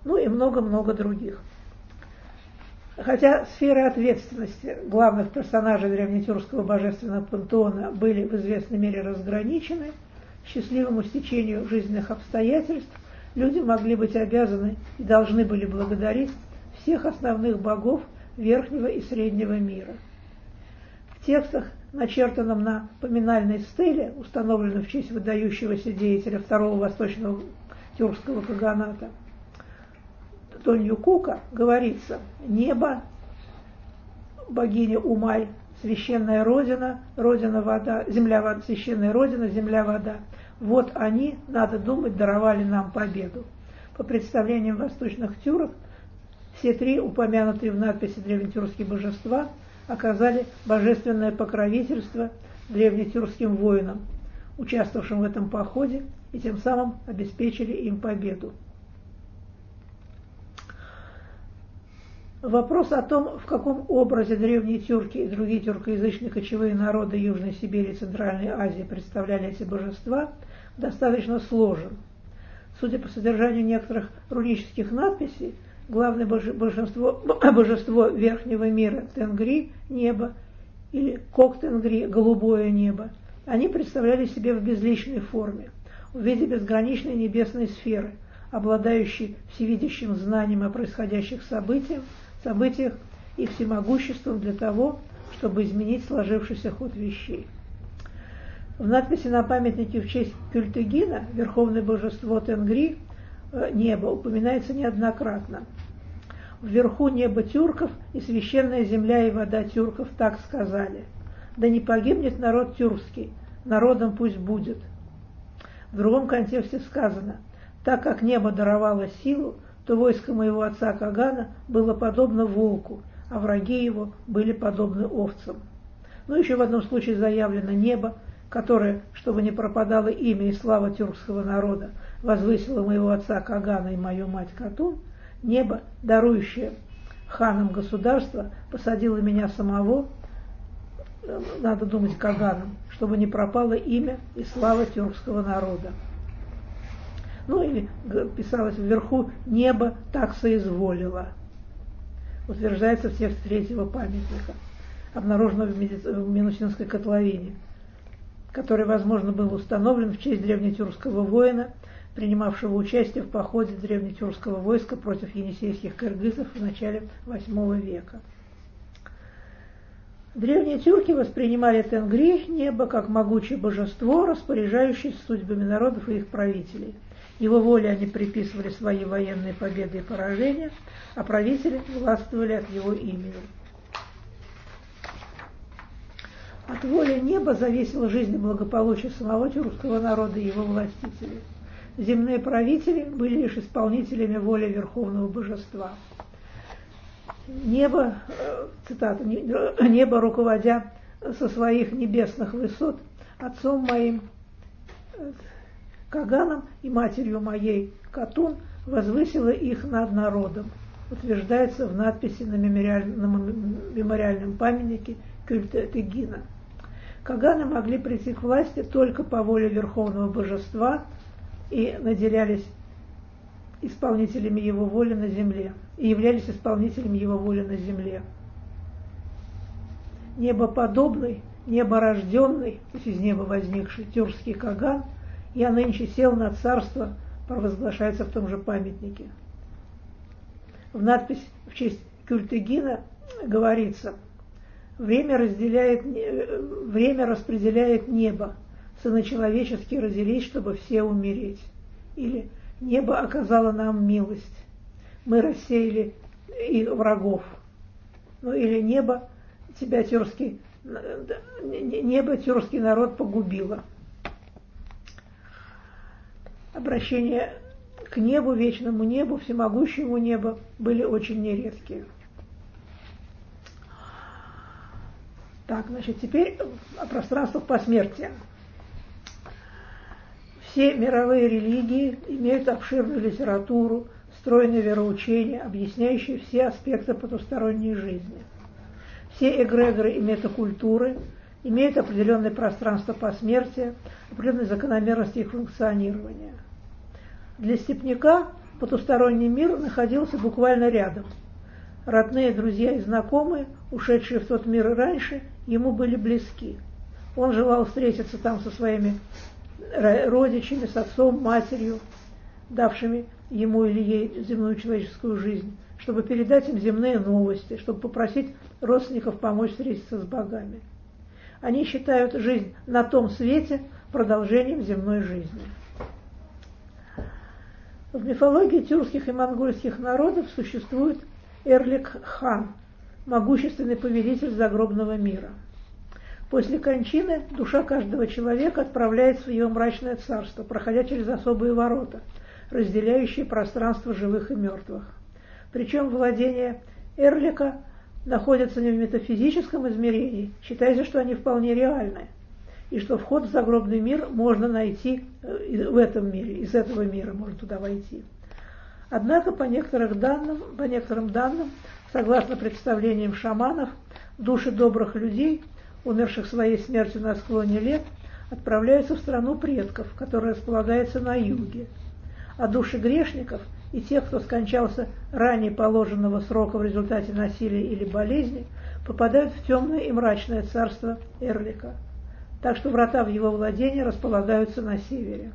ну и много-много других. Хотя сферы ответственности главных персонажей древнетюркского божественного пантеона были в известной мере разграничены, счастливому стечению жизненных обстоятельств люди могли быть обязаны и должны были благодарить всех основных богов верхнего и среднего мира. В текстах, начертанном на поминальной стеле, установленной в честь выдающегося деятеля второго восточного тюркского каганата Тоньюкука, говорится: «Небо, богиня Умай, священная родина, родина вода, земля вода, священная родина, земля вода. Вот они, надо думать, даровали нам победу». По представлениям восточных тюрок, все три упомянутые в надписи древнетюркские божества оказали божественное покровительство древнетюркским воинам, участвовавшим в этом походе, и тем самым обеспечили им победу. Вопрос о том, в каком образе древние тюрки и другие тюркоязычные кочевые народы Южной Сибири и Центральной Азии представляли эти божества, достаточно сложен. Судя по содержанию некоторых рунических надписей, главное божество, божество верхнего мира Тенгри – небо, или Кок-Тенгри – голубое небо, они представляли себе в безличной форме, в виде безграничной небесной сферы, обладающей всевидящим знанием о происходящих событиях, событиях и всемогуществом для того, чтобы изменить сложившийся ход вещей. В надписи на памятнике в честь Кюльтегина верховное божество Тенгри, небо, упоминается неоднократно. Вверху небо тюрков и священная земля и вода тюрков так сказали: «Да не погибнет народ тюркский, народом пусть будет». В другом контексте сказано: «Так как небо даровало силу, то войско моего отца Кагана было подобно волку, а враги его были подобны овцам». Ну, еще в одном случае заявлено: «Небо, которое, чтобы не пропадало имя и слава тюркского народа, возвысило моего отца Кагана и мою мать Катун, небо, дарующее ханам государство, посадило меня самого, надо думать, Каганом, чтобы не пропало имя и слава тюркского народа». Ну или писалось вверху: «Небо так соизволило». Утверждается в тексте третьего памятника, обнаруженного в Минусинской котловине, который, возможно, был установлен в честь древнетюркского воина, принимавшего участие в походе древнетюркского войска против енисейских кыргызов в начале восьмого века. Древние тюрки воспринимали Тенгри, небо, как могучее божество, распоряжающееся судьбами народов и их правителей. Его воле они приписывали свои военные победы и поражения, а правители властвовали от его имени. От воли неба зависела жизнь и благополучие самого тюркского народа и его властителей. Земные правители были лишь исполнителями воли верховного божества. Небо, цитата, «небо, руководя со своих небесных высот отцом моим Каганом и матерью моей Катун, возвысила их над народом», утверждается в надписи на мемориальном, мемориальном памятнике Кюльтегина. Каганы могли прийти к власти только по воле верховного божества и наделялись исполнителями его воли на земле, и являлись исполнителями его воли на земле. Небоподобный, неборожденный, то есть из неба возникший тюркский Каган, я нынче сел на царство, провозглашается в том же памятнике. В надпись в честь Кюльтегина говорится: «Время, разделяет, время распределяет небо, сыны человеческие родились, чтобы все умереть». Или «Небо оказало нам милость, мы рассеяли их врагов». Ну или «Небо тебя тюркский, небо тюркский народ погубило». Обращения к небу, вечному небу, всемогущему небу были очень нередкие. Так, значит, теперь о пространствах посмертия. Все мировые религии имеют обширную литературу, стройное вероучение, объясняющее все аспекты потусторонней жизни. Все эгрегоры и метакультуры имеют определенное пространство посмертия, определенные закономерности их функционирования. Для степняка Потусторонний мир находился буквально рядом. Родные, друзья и знакомые, ушедшие в тот мир раньше, ему были близки. Он желал встретиться там со своими родичами, с отцом, матерью, давшими ему или ей земную человеческую жизнь, чтобы передать им земные новости, чтобы попросить родственников помочь встретиться с богами. Они считают жизнь на том свете продолжением земной жизни. В мифологии тюркских и монгольских народов существует Эрлик-хан, могущественный повелитель загробного мира. После кончины душа каждого человека отправляется в свое мрачное царство, проходя через особые ворота, разделяющие пространство живых и мертвых. Причем владения Эрлика находятся не в метафизическом измерении, считается, что они вполне реальны, и что вход в загробный мир можно найти в этом мире, из этого мира можно туда войти. Однако, по некоторым данным, по некоторым данным, согласно представлениям шаманов, души добрых людей, умерших своей смертью на склоне лет, отправляются в страну предков, которая располагается на юге, а души грешников и тех, кто скончался ранее положенного срока в результате насилия или болезни, попадают в темное и мрачное царство Эрлика. Так что врата в его владение располагаются на севере.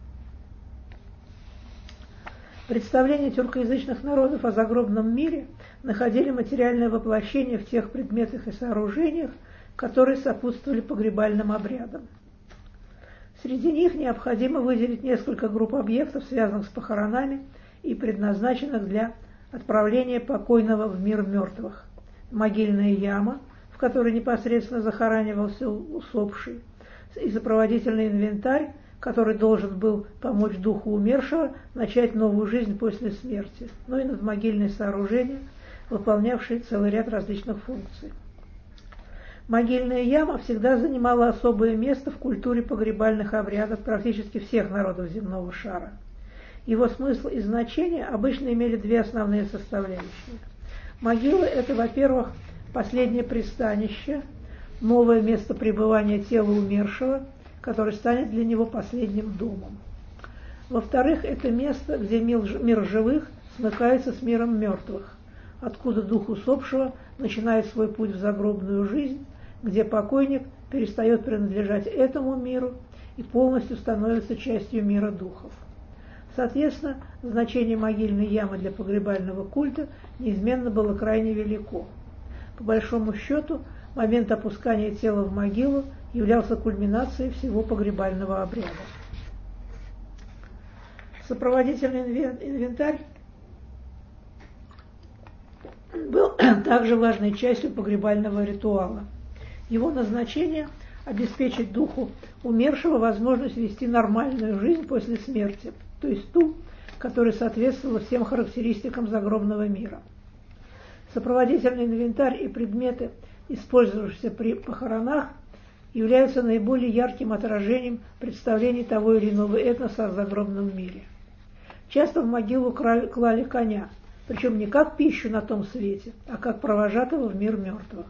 Представления тюркоязычных народов о загробном мире находили материальное воплощение в тех предметах и сооружениях, которые сопутствовали погребальным обрядам. Среди них необходимо выделить несколько групп объектов, связанных с похоронами и предназначенных для отправления покойного в мир мертвых. Могильная яма, в которой непосредственно захоранивался усопший, и сопроводительный инвентарь, который должен был помочь духу умершего начать новую жизнь после смерти, ну и надмогильные сооружения, выполнявшие целый ряд различных функций. Могильная яма всегда занимала особое место в культуре погребальных обрядов практически всех народов земного шара. Его смысл и значение обычно имели две основные составляющие. Могила – это, во-первых, последнее пристанище, новое место пребывания тела умершего, которое станет для него последним домом. Во-вторых, это место, где мир живых смыкается с миром мертвых, откуда дух усопшего начинает свой путь в загробную жизнь, где покойник перестает принадлежать этому миру и полностью становится частью мира духов. Соответственно, значение могильной ямы для погребального культа неизменно было крайне велико. По большому счету, момент опускания тела в могилу являлся кульминацией всего погребального обряда. Сопроводительный инвентарь был также важной частью погребального ритуала. Его назначение – обеспечить духу умершего возможность вести нормальную жизнь после смерти, то есть ту, которая соответствовала всем характеристикам загробного мира. Сопроводительный инвентарь и предметы, использовавшиеся при похоронах, являются наиболее ярким отражением представлений того или иного этноса о загробном мире. Часто в могилу клали коня, причем не как пищу на том свете, а как провожатого в мир мертвых.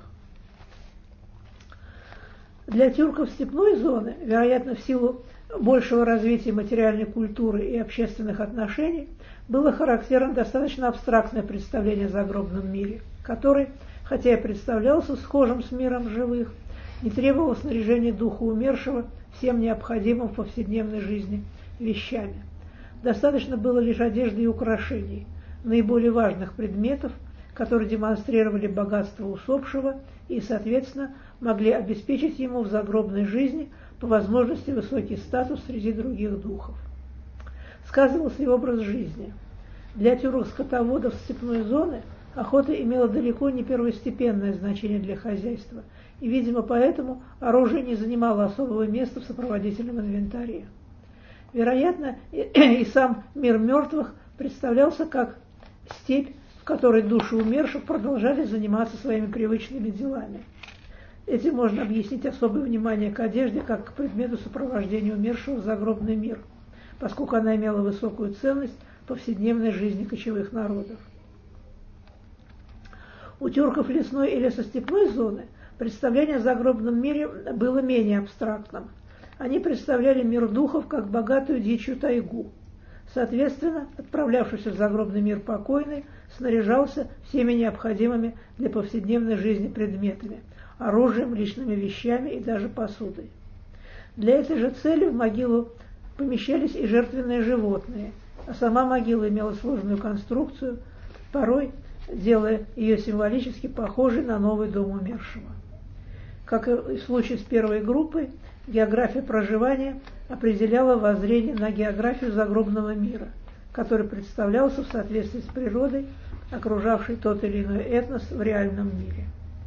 Для тюрков степной зоны, вероятно, в силу большего развития материальной культуры и общественных отношений, было характерно достаточно абстрактное представление о загробном мире, который, хотя и представлялся схожим с миром живых, не требовал снаряжения духа умершего всем необходимым в повседневной жизни вещами. Достаточно было лишь одежды и украшений, наиболее важных предметов, которые демонстрировали богатство усопшего и, соответственно, могли обеспечить ему в загробной жизни по возможности высокий статус среди других духов. Сказывался и образ жизни. Для тюрок-скотоводов степной зоны охота имела далеко не первостепенное значение для хозяйства, и, видимо, поэтому оружие не занимало особого места в сопроводительном инвентаре. Вероятно, и сам мир мертвых представлялся как степь, в которой души умерших продолжали заниматься своими привычными делами. Этим можно объяснить особое внимание к одежде как к предмету сопровождения умершего в загробный мир, поскольку она имела высокую ценность в повседневной жизни кочевых народов. У тюрков лесной и лесостепной зоны представление о загробном мире было менее абстрактным. Они представляли мир духов как богатую дичью тайгу. Соответственно, отправлявшийся в загробный мир покойный снаряжался всеми необходимыми для повседневной жизни предметами, оружием, личными вещами и даже посудой. Для этой же цели в могилу помещались и жертвенные животные, а сама могила имела сложную конструкцию, порой делая ее символически похожей на новый дом умершего. Как и в случае с первой группой, география проживания определяла воззрение на географию загробного мира, который представлялся в соответствии с природой, окружавшей тот или иной этнос в реальном мире.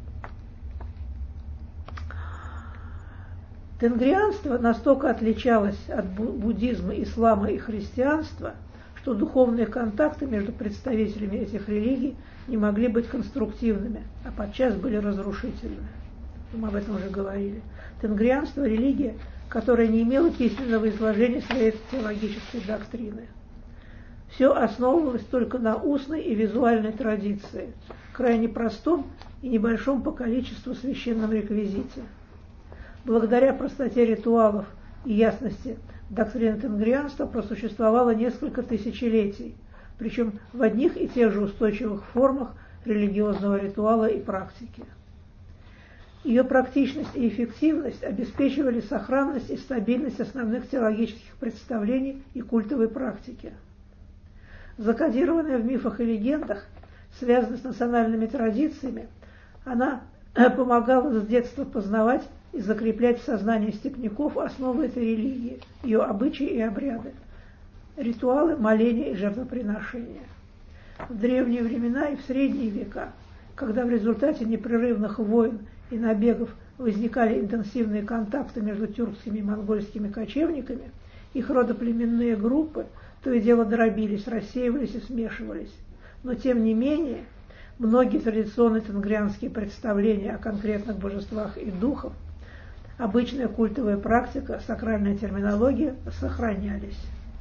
Тенгрианство настолько отличалось от буддизма, ислама и христианства, что духовные контакты между представителями этих религий не могли быть конструктивными, а подчас были разрушительными. Мы об этом уже говорили. Тенгрианство – религия, которая не имела письменного изложения своей теологической доктрины. Все основывалось только на устной и визуальной традиции, крайне простом и небольшом по количеству священном реквизите. Благодаря простоте ритуалов и ясности доктрина тенгрианства просуществовала несколько тысячелетий, причем в одних и тех же устойчивых формах религиозного ритуала и практики. Ее практичность и эффективность обеспечивали сохранность и стабильность основных теологических представлений и культовой практики. Закодированная в мифах и легендах, связанная с национальными традициями, она помогала с детства познавать и закреплять в сознании степняков основы этой религии, ее обычаи и обряды, ритуалы, моления и жертвоприношения. В древние времена и в средние века, когда в результате непрерывных войн и набегов возникали интенсивные контакты между тюркскими и монгольскими кочевниками, их родоплеменные группы то и дело дробились, рассеивались и смешивались. Но тем не менее, многие традиционные тенгрианские представления о конкретных божествах и духах, обычная культовая практика, сакральная терминология сохранялись.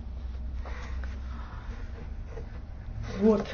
Вот.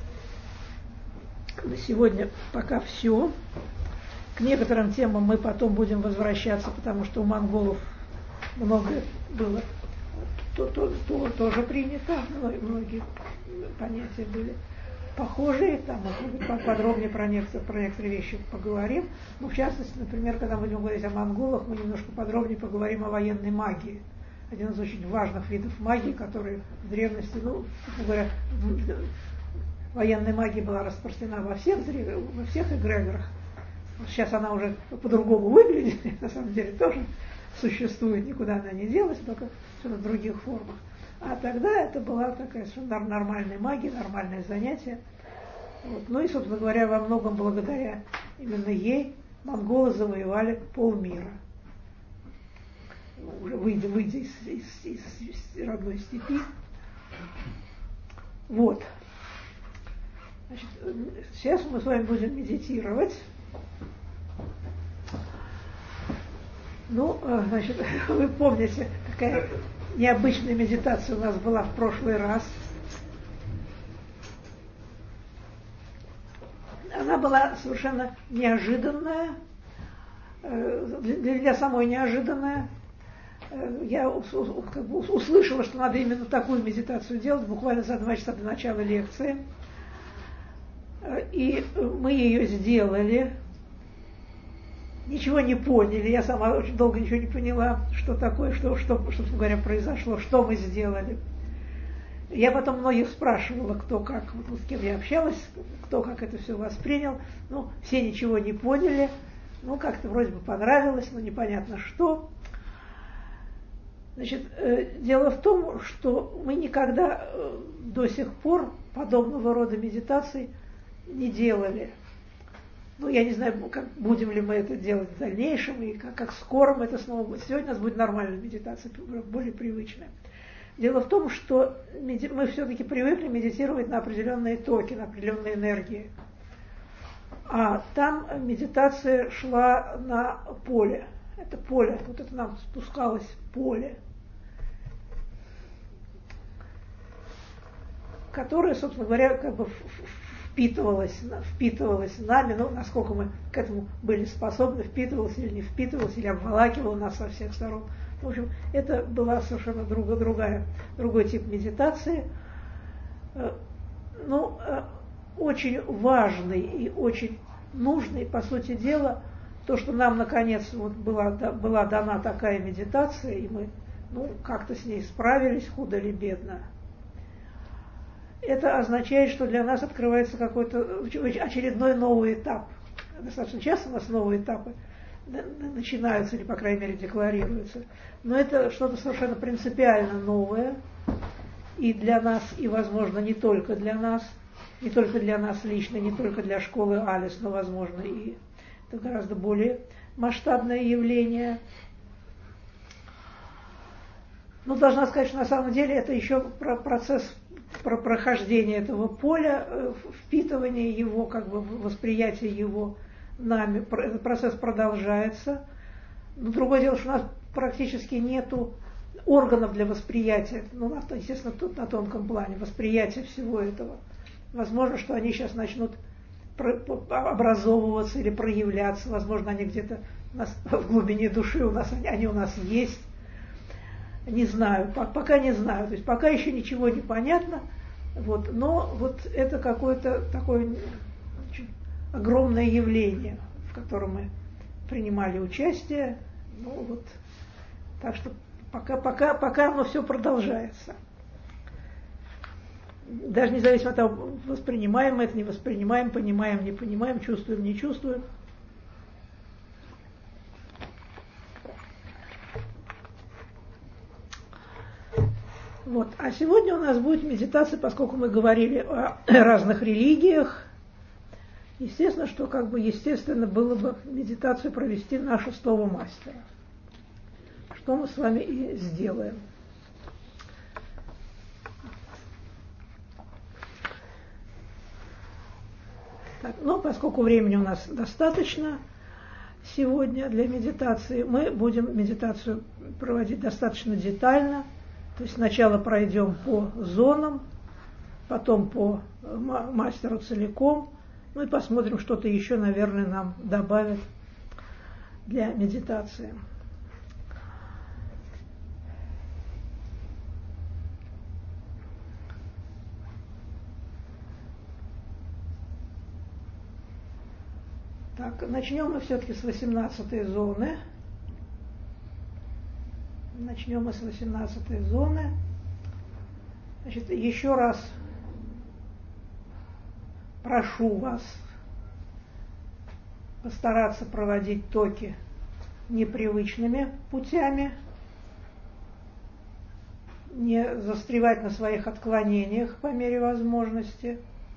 На сегодня пока все. К некоторым темам мы потом будем возвращаться, потому что у монголов многое было то, то, то, тоже принято, многие понятия были похожие, там мы подробнее про некоторые, про некоторые вещи поговорим. Но в частности, например, когда мы будем говорить о монголах, мы немножко подробнее поговорим о военной магии. Один из очень важных видов магии, который в древности, ну, говоря, военная магия была распространена во всех, во всех эгрегорах. Сейчас она уже по-другому выглядит, на самом деле тоже существует, никуда она не делась, только все в других формах. А тогда это была такая совершенно нормальная магия, нормальное занятие. Вот. Ну и, собственно говоря, во многом благодаря именно ей монголы завоевали полмира. Уже выйдя, выйдя из, из, из, из родной степи. Вот. Значит, сейчас мы с вами будем медитировать. Ну, значит, вы помните, какая необычная медитация у нас была в прошлый раз. Она была совершенно неожиданная, для меня самой неожиданная. Я как бы услышала, что надо именно такую медитацию делать, буквально за два часа до начала лекции. И мы ее сделали. Ничего не поняли, я сама очень долго ничего не поняла, что такое, что, что, собственно говоря, произошло, что мы сделали. Я потом многих спрашивала, кто как, вот с кем я общалась, кто как это все воспринял. Ну, все ничего не поняли, ну, как-то вроде бы понравилось, но непонятно что. Значит, э, дело в том, что мы никогда э, до сих пор подобного рода медитаций не делали. Ну, я не знаю, как, будем ли мы это делать в дальнейшем, и как, как скоро мы это снова будет. Сегодня у нас будет нормальная медитация, более привычная. Дело в том, что меди... мы все-таки привыкли медитировать на определенные токи, на определенные энергии. А там медитация шла на поле. Это поле, вот это нам спускалось поле, которое, собственно говоря, как бы впитывалось, впитывалось нами, ну, насколько мы к этому были способны, впитывалось или не впитывалось, или обволакивало нас со всех сторон. В общем, это была совершенно друг, другая, другой тип медитации. Ну, очень важный и очень нужный, по сути дела, то, что нам, наконец, вот была, была дана такая медитация, и мы ну, как-то с ней справились, худо или бедно. Это означает, что для нас открывается какой-то очередной новый этап. Достаточно часто у нас новые этапы начинаются, или, по крайней мере, декларируются. Но это что-то совершенно принципиально новое, и для нас, и, возможно, не только для нас, не только для нас лично, не только для школы Алис, но, возможно, и это гораздо более масштабное явление. Но должна сказать, что на самом деле это еще про процесс про прохождения этого поля, впитывания его, как бы восприятия его нами. Этот процесс продолжается. Но другое дело, что у нас практически нету органов для восприятия, ну, естественно, тут на тонком плане, восприятия всего этого. Возможно, что они сейчас начнут образовываться или проявляться, возможно, они где-то у нас в глубине души, у нас, они у нас есть. Не знаю, пока не знаю, то есть пока еще ничего не понятно, вот, но вот это какое-то такое очень огромное явление, в котором мы принимали участие, ну вот, так что пока, пока, пока оно все продолжается. Даже независимо от того, воспринимаем мы это, не воспринимаем, понимаем, не понимаем, чувствуем, не чувствуем. Вот. А сегодня у нас будет медитация, поскольку мы говорили о разных религиях. Естественно, что как бы естественно было бы медитацию провести на шестого мастера. Что мы с вами и сделаем. Так, но поскольку времени у нас достаточно сегодня для медитации, мы будем медитацию проводить достаточно детально. То есть сначала пройдем по зонам, потом по мастеру целиком, ну и посмотрим, что-то еще, наверное, нам добавят для медитации. Так, начнем мы все-таки с восемнадцатой зоны. Начнем мы с восемнадцатой зоны. Значит, еще раз прошу вас постараться проводить токи непривычными путями, не застревать на своих отклонениях по мере возможности.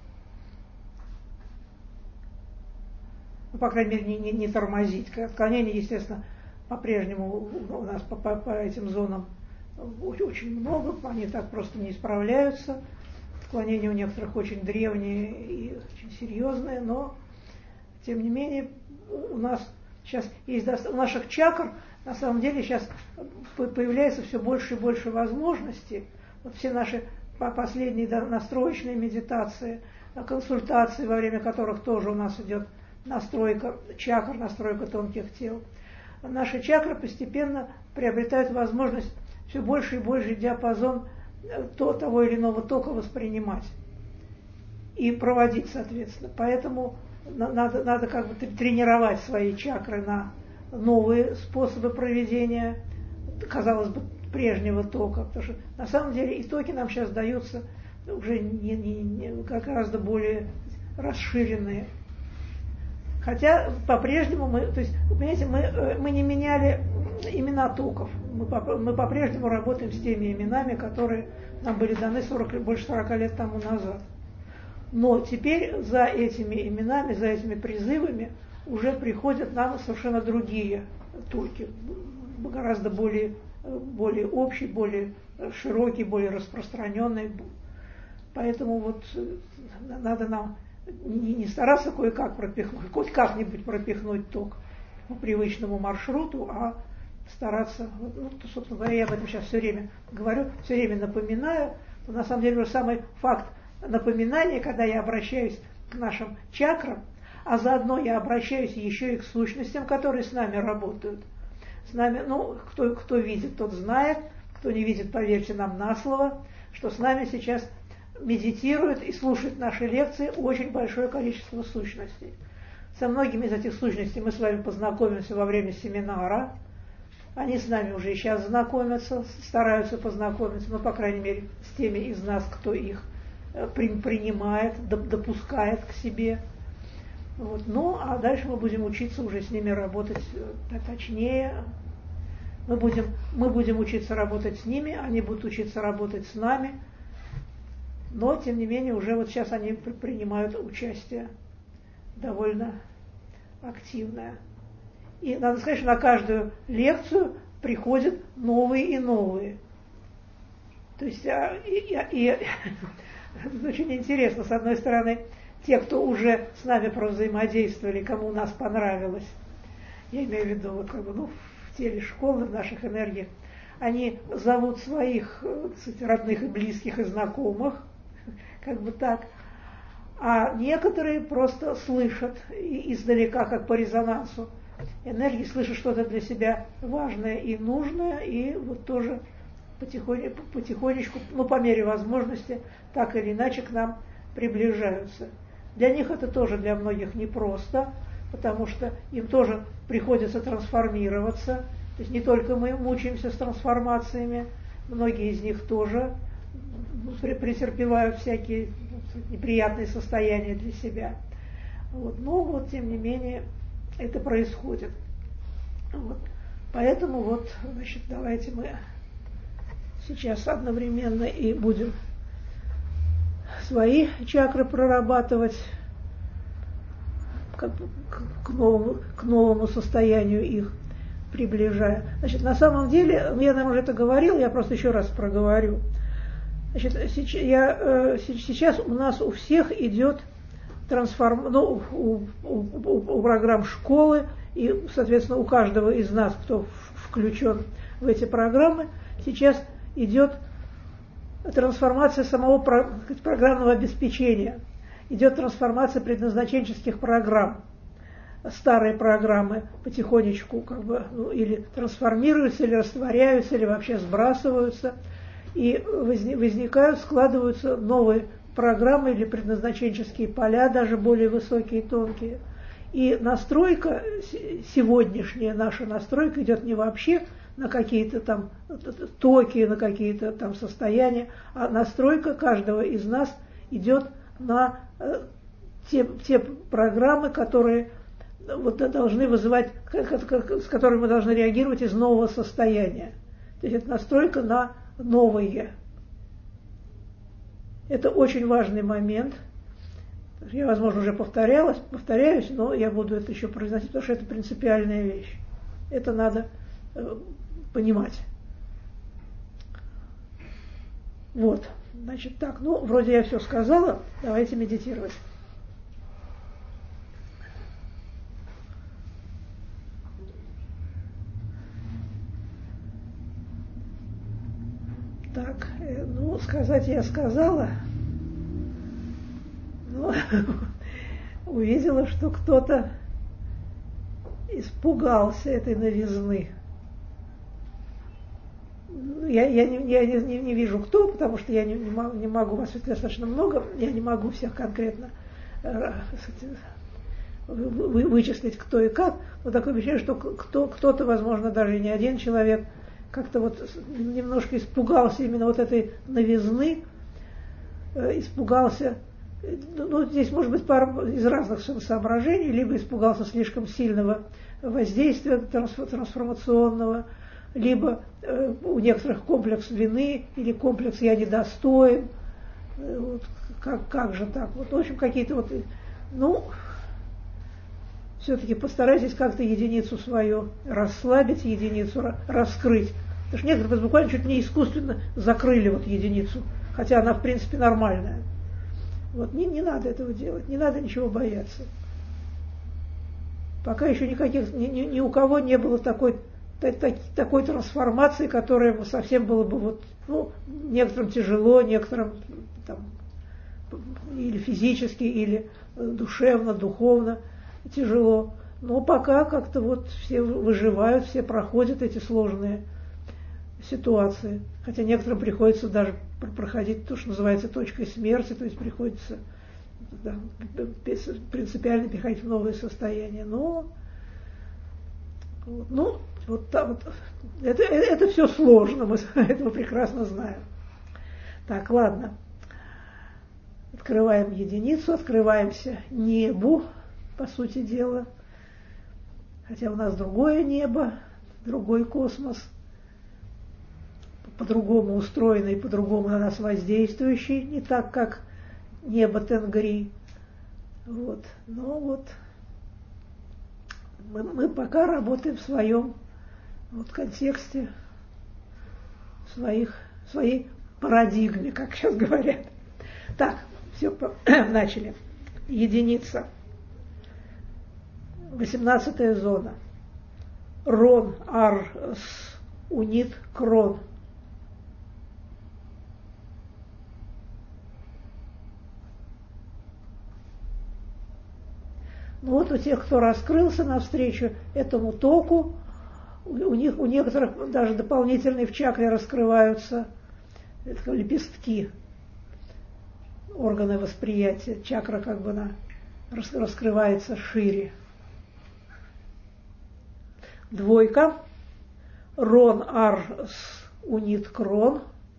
Ну, по крайней мере, не, не, не тормозить. Отклонения, естественно, по-прежнему у нас по, по, по этим зонам очень много, они так просто не справляются. Отклонения у некоторых очень древние и очень серьезные, но, тем не менее, у нас сейчас есть, у наших чакр, на самом деле, сейчас появляется все больше и больше возможностей. Вот все наши последние настроечные медитации, консультации, во время которых тоже у нас идет настройка чакр, настройка тонких тел. Наши чакры постепенно приобретают возможность все больше и больше диапазон то, того или иного тока воспринимать и проводить, соответственно. Поэтому надо, надо как бы тренировать свои чакры на новые способы проведения, казалось бы, прежнего тока. Потому что на самом деле и токи нам сейчас даются уже не, не, не, гораздо более расширенные. Хотя по-прежнему мы, то есть, вы понимаете, мы, мы не меняли имена токов. Мы, по, мы по-прежнему работаем с теми именами, которые нам были даны сорок, больше сорока лет тому назад. Но теперь за этими именами, за этими призывами уже приходят нам совершенно другие токи, гораздо более, более общие, более широкие, более распространенные. Поэтому вот надо нам Не, не стараться кое-как пропихнуть, хоть как-нибудь пропихнуть ток по привычному маршруту, а стараться, ну, собственно говоря, я об этом сейчас все время говорю, все время напоминаю, но на самом деле уже самый факт напоминания, когда я обращаюсь к нашим чакрам, а заодно я обращаюсь еще и к сущностям, которые с нами работают, с нами, ну, кто, кто видит, тот знает, кто не видит, поверьте нам на слово, что с нами сейчас медитирует и слушает наши лекции очень большое количество сущностей. Со многими из этих сущностей мы с вами познакомимся во время семинара. Они с нами уже и сейчас знакомятся, стараются познакомиться, ну, по крайней мере, с теми из нас, кто их принимает, допускает к себе. Вот. Ну, а дальше мы будем учиться уже с ними работать точнее. Мы будем, мы будем учиться работать с ними, они будут учиться работать с нами. Но, тем не менее, уже вот сейчас они принимают участие довольно активное. И надо сказать, что на каждую лекцию приходят новые и новые. То есть, и, и, и, очень интересно, с одной стороны, те, кто уже с нами провзаимодействовали, кому у нас понравилось, я имею в виду, вот как бы, ну, в теле школы, в наших энергиях, они зовут своих, кстати, родных и близких и знакомых, как бы так, а некоторые просто слышат издалека, как по резонансу энергии, слышат что-то для себя важное и нужное, и вот тоже потихонечку, потихонечку, ну, по мере возможности, так или иначе к нам приближаются. Для них это тоже для многих непросто, потому что им тоже приходится трансформироваться. То есть не только мы мучаемся с трансформациями, многие из них тоже претерпевают всякие неприятные состояния для себя. Вот. Но вот, тем не менее, это происходит. Вот. Поэтому вот, значит, давайте мы сейчас одновременно и будем свои чакры прорабатывать к, к, новому, к новому состоянию их приближая. Значит, на самом деле, я, наверное, уже это говорил, я просто еще раз проговорю. Значит, сейчас, я, сейчас у нас у всех идет трансформ... ну, у, у, у, у программ школы и, соответственно, у каждого из нас, кто включен в эти программы, сейчас идет трансформация самого программного обеспечения, идет трансформация предназначенческих программ. Старые программы потихонечку как бы, ну, или трансформируются, или растворяются, или вообще сбрасываются, и возникают, складываются новые программы или предназначенческие поля, даже более высокие и тонкие. И настройка, сегодняшняя наша настройка идет не вообще на какие-то там токи, на какие-то там состояния, а настройка каждого из нас идет на э, те, те программы, которые вот, должны вызывать, с которыми мы должны реагировать из нового состояния. То есть это настройка на новое. Это очень важный момент. Я, возможно, уже повторялась, повторяюсь, но я буду это еще произносить, потому что это принципиальная вещь. Это надо э, понимать. Вот, значит, так, ну, вроде я все сказала, давайте медитировать. Так, э, ну, сказать я сказала, но увидела, что кто-то испугался этой новизны. Я, я, не, я не, не вижу, кто, потому что я не, не, могу, не могу, вас достаточно много, я не могу всех конкретно э, вы, вычислить, кто и как, но такое ощущение, что кто, кто-то, возможно, даже и не один человек, как-то вот немножко испугался именно вот этой новизны, э, испугался, ну, здесь может быть пара из разных соображений, либо испугался слишком сильного воздействия трансформационного, либо э, у некоторых комплекс вины или комплекс «я недостоин», э, вот, как, как же так, вот, в общем, какие-то вот, ну, все-таки постарайтесь как-то единицу свою расслабить, единицу раскрыть, потому что некоторые буквально чуть не искусственно закрыли вот единицу, хотя она в принципе нормальная. Вот, не, не надо этого делать, не надо ничего бояться. Пока еще никаких, ни, ни, ни у кого не было такой такой трансформации, которая совсем было бы вот, ну, некоторым тяжело, некоторым там, или физически, или душевно, духовно тяжело. Но пока как-то вот все выживают, все проходят эти сложные ситуации. Хотя некоторым приходится даже проходить то, что называется точкой смерти, то есть приходится да, принципиально переходить в новые состояния. Но ну, вот, да, вот это, это все сложно, мы этого прекрасно знаем. Так, ладно. Открываем единицу, открываемся небу, по сути дела. Хотя у нас другое небо, другой космос, по-другому устроенный, по-другому на нас воздействующий, не так, как небо Тенгри. Вот. Но вот мы, мы пока работаем в своем вот, контексте, в своих, в своей парадигме, как сейчас говорят. Так, все, начали. Единица. Восемнадцатая зона. Рон, ар, с, унит, крон. Ну вот у тех, кто раскрылся навстречу этому току, у них, у некоторых даже дополнительные в чакре раскрываются это, лепестки, органы восприятия. Чакра как бы она раскрывается шире. Двойка. Рон, ар, с, унит, крон.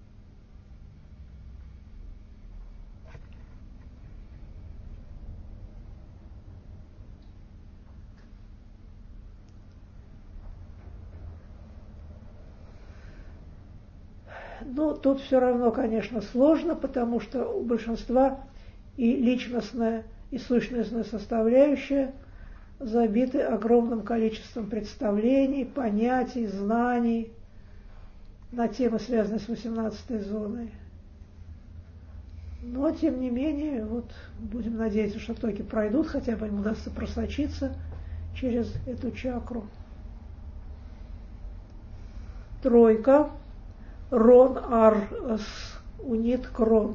Но тут все равно, конечно, сложно, потому что у большинства и личностная, и сущностная составляющая забиты огромным количеством представлений, понятий, знаний на темы, связанные с восемнадцатой зоной. Но, тем не менее, вот будем надеяться, что токи пройдут, хотя бы им удастся просочиться через эту чакру. Тройка. Рон, ар, с, унит, крон.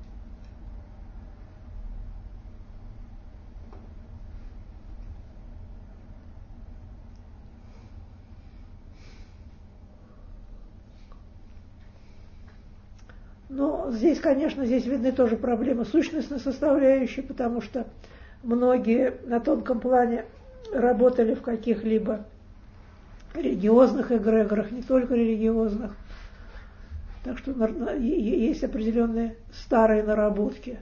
Но здесь, конечно, здесь видны тоже проблемы сущностной составляющей, потому что многие на тонком плане работали в каких-либо религиозных эгрегорах, не только религиозных. Так что есть определенные старые наработки.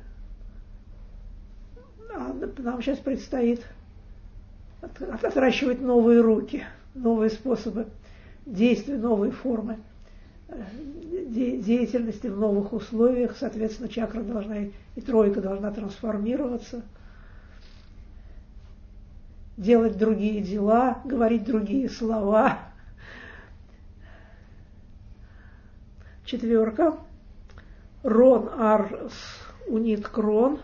А нам сейчас предстоит отращивать новые руки, новые способы действия, новые формы деятельности в новых условиях. Соответственно, чакра должна и тройка должна трансформироваться, делать другие дела, говорить другие слова. Четверка. Рон, ар, с, унит, крон.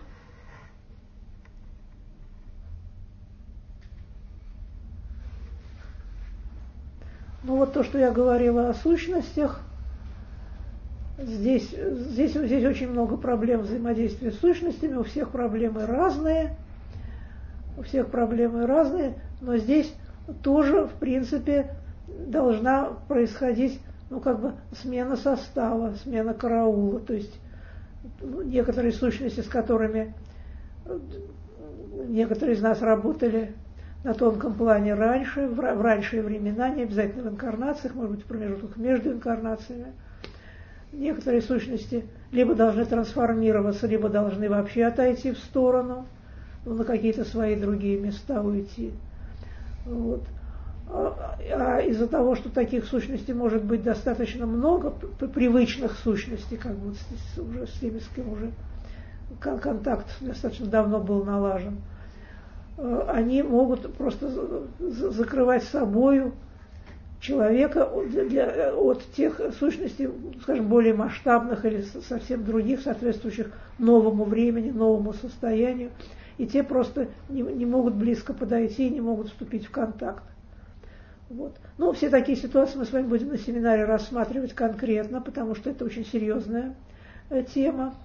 Ну вот то, что я говорила о сущностях, здесь, здесь, здесь очень много проблем взаимодействия с сущностями, у всех проблемы разные, у всех проблемы разные, но здесь тоже, в принципе, должна происходить ну, как бы смена состава, смена караула, то есть ну, некоторые сущности, с которыми некоторые из нас работали на тонком плане раньше, в, в раньшие времена, не обязательно в инкарнациях, может быть, в промежутках между инкарнациями, некоторые сущности либо должны трансформироваться, либо должны вообще отойти в сторону, ну, на какие-то свои другие места уйти. Вот. А из-за того, что таких сущностей может быть достаточно много, привычных сущностей, как бы с, уже с теми, с кем уже контакт достаточно давно был налажен, они могут просто закрывать собою человека для, от тех сущностей, скажем, более масштабных или совсем других, соответствующих новому времени, новому состоянию, и те просто не, не могут близко подойти, не могут вступить в контакт. Вот. Но все такие ситуации мы с вами будем на семинаре рассматривать конкретно, потому что это очень серьезная э, тема.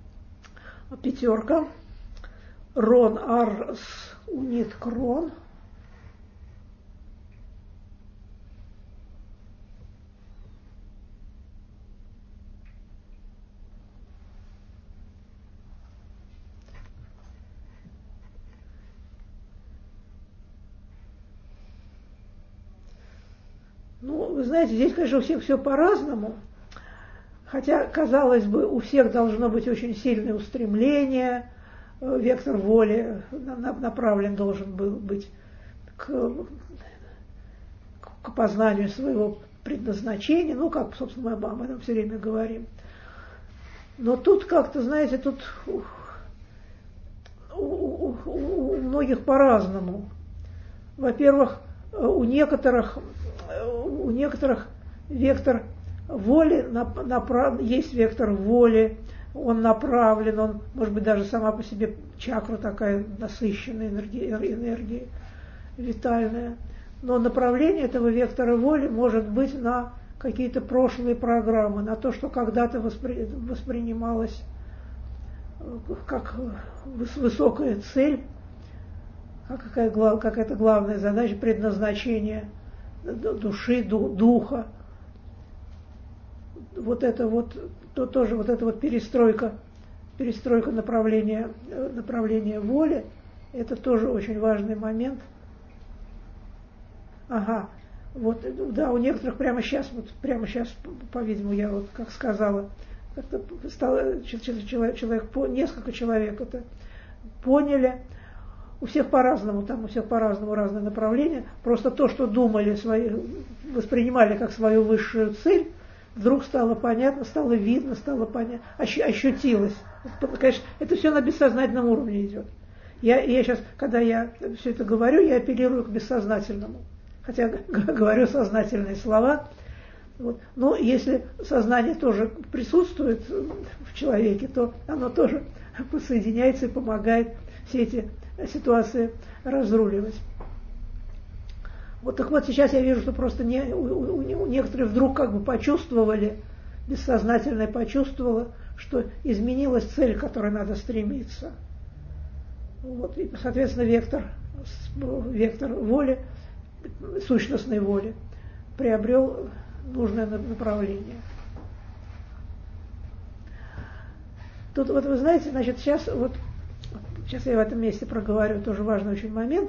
Пятерка. Рон, ар, с, унит, крон. Ну, вы знаете, здесь, конечно, у всех все по-разному, хотя, казалось бы, у всех должно быть очень сильное устремление, вектор воли направлен должен был быть к, к познанию своего предназначения, ну, как, собственно, мы об этом все время говорим. Но тут как-то, знаете, тут у, у, у многих по-разному. Во-первых, у некоторых, у некоторых вектор воли, направ, есть вектор воли, он направлен, он, может быть, даже сама по себе чакра такая насыщенная энергией, энергией витальная. Но направление этого вектора воли может быть на какие-то прошлые программы, на то, что когда-то воспри, воспринималось как высокая цель, как какая, какая-то главная задача, предназначение души, духа. Вот это вот, то тоже вот эта вот перестройка, перестройка направления, направления воли, это тоже очень важный момент. Ага, вот, да, у некоторых прямо сейчас, вот прямо сейчас, по-видимому, я вот как сказала, как-то стало, человек, человек, несколько человек это поняли. У всех по-разному, там у всех по-разному разные направления. Просто то, что думали, свои, воспринимали как свою высшую цель, вдруг стало понятно, стало видно, стало понятно, ощутилось. Конечно, это все на бессознательном уровне идет. Я, я сейчас, когда я все это говорю, я апеллирую к бессознательному. Хотя говорю сознательные слова. Вот. Но если сознание тоже присутствует в человеке, то оно тоже подсоединяется и помогает все эти ситуации разруливать. Вот так вот сейчас я вижу, что просто не, у, у, у некоторых вдруг как бы почувствовали, бессознательно почувствовало, что изменилась цель, к которой надо стремиться. Вот, и, соответственно, вектор, вектор воли, сущностной воли приобрел нужное направление. Тут вот вы знаете, значит, сейчас вот сейчас я в этом месте проговорю, тоже важный очень момент.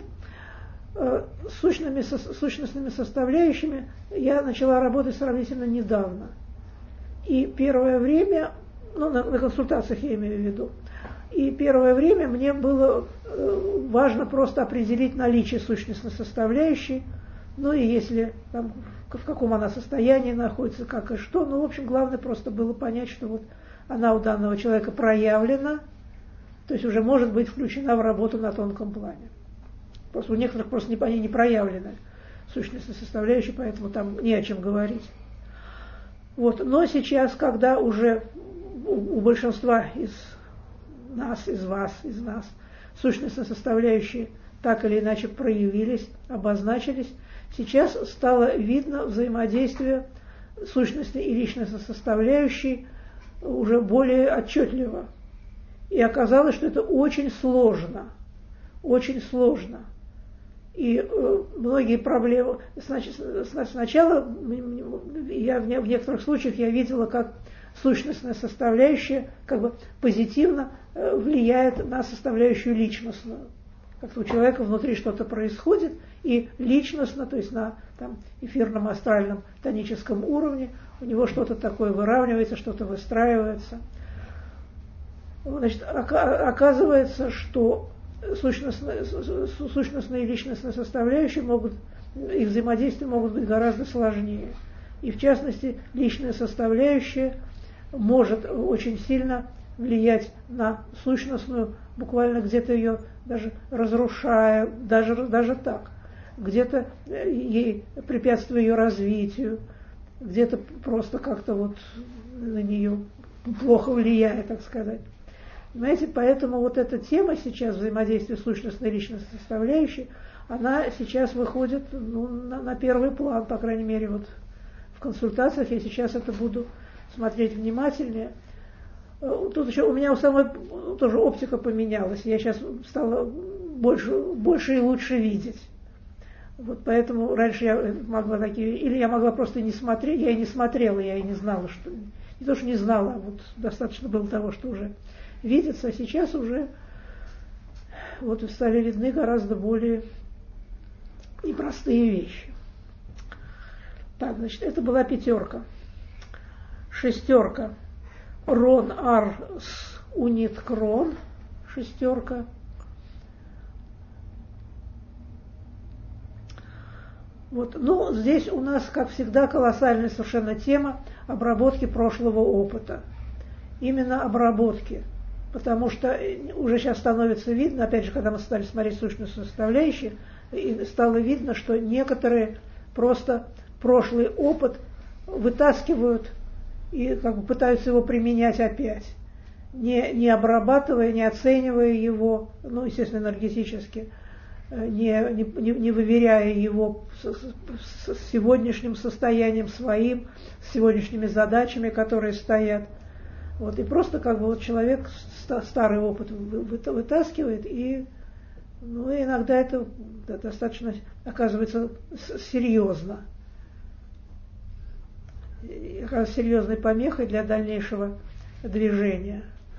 С сущными, со, сущностными составляющими я начала работать сравнительно недавно. И первое время, ну, на, на консультациях я имею в виду, и первое время мне было важно просто определить наличие сущностной составляющей, ну и если там, в каком она состоянии находится, как и что. Ну, в общем, главное просто было понять, что вот она у данного человека проявлена, то есть уже может быть включена в работу на тонком плане. Просто у некоторых просто не, они не проявлены сущностной составляющей, поэтому там не о чем говорить. Вот. Но сейчас, когда уже у, у большинства из нас, из вас, из нас сущностные составляющие так или иначе проявились, обозначились, сейчас стало видно взаимодействие сущности и личностной составляющей уже более отчетливо. И оказалось, что это очень сложно, очень сложно. И э, многие проблемы, значит, сначала я в некоторых случаях я видела, как сущностная составляющая как бы позитивно э, влияет на составляющую личностную. Как-то у человека внутри что-то происходит, и личностно, то есть на там, эфирном, астральном, тоническом уровне, у него что-то такое выравнивается, что-то выстраивается. Значит, оказывается, что сущностные, сущностные и личностные составляющие могут, их взаимодействия могут быть гораздо сложнее. И в частности, личная составляющая может очень сильно влиять на сущностную, буквально где-то ее даже разрушая, даже, даже так, где-то ей препятствуя ее развитию, где-то просто как-то вот на нее плохо влияя, так сказать. Понимаете, поэтому вот эта тема сейчас, взаимодействие сущностной и личностной составляющей, она сейчас выходит ну, на, на первый план, по крайней мере, вот в консультациях я сейчас это буду смотреть внимательнее. Тут еще у меня у самой тоже оптика поменялась, я сейчас стала больше, больше и лучше видеть. Вот поэтому раньше я могла такие, или я могла просто не смотреть, я и не смотрела, я и не знала, что, не то, что не знала, а вот достаточно было того, что уже видится, а сейчас уже вот стали видны гораздо более непростые вещи. Так, значит, это была пятерка. Шестерка. Рон ар с унит крон. Шестерка. Вот. Ну, здесь у нас, как всегда, колоссальная совершенно тема обработки прошлого опыта. Именно обработки. Потому что уже сейчас становится видно, опять же, когда мы стали смотреть сущностные составляющие, и стало видно, что некоторые просто прошлый опыт вытаскивают и как бы пытаются его применять опять, не, не обрабатывая, не оценивая его, ну, естественно, энергетически, не, не, не выверяя его с, с, с сегодняшним состоянием своим, с сегодняшними задачами, которые стоят. Вот, и просто как бы вот человек старый опыт вытаскивает, и ну, иногда это достаточно оказывается серьезно. Оказывается серьезной помехой для дальнейшего движения.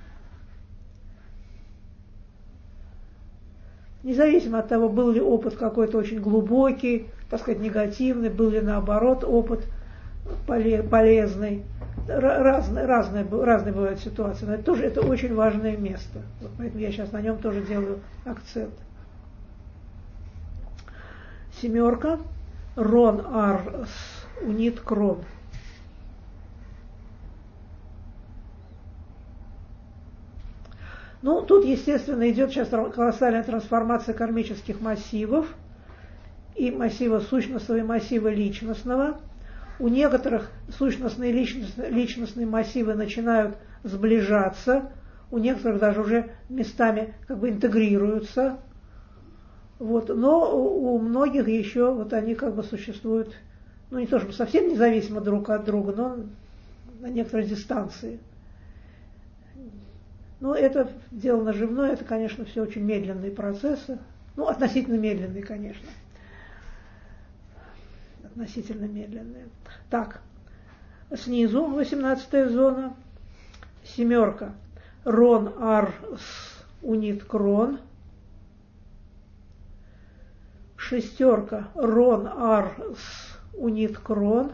Независимо от того, был ли опыт какой-то очень глубокий, так сказать, негативный, был ли наоборот опыт полезный. Разные, разные, разные бывают ситуации, но это тоже это очень важное место. Вот поэтому я сейчас на нем тоже делаю акцент. Семерка. Рон ар с унит крон. Ну, тут, естественно, идет сейчас колоссальная трансформация кармических массивов и массива сущностного, и массива личностного. У некоторых сущностные личностные, личностные массивы начинают сближаться, у некоторых даже уже местами как бы интегрируются. Вот. Но у многих еще вот они как бы существуют, ну не то чтобы совсем независимо друг от друга, но на некоторой дистанции. Но это дело наживное, это, конечно, все очень медленные процессы. Ну, относительно медленные, конечно. Относительно медленные. Так, снизу восемнадцатая зона. Семерка. Рон ар с унит крон. Шестерка. Рон ар с унит крон.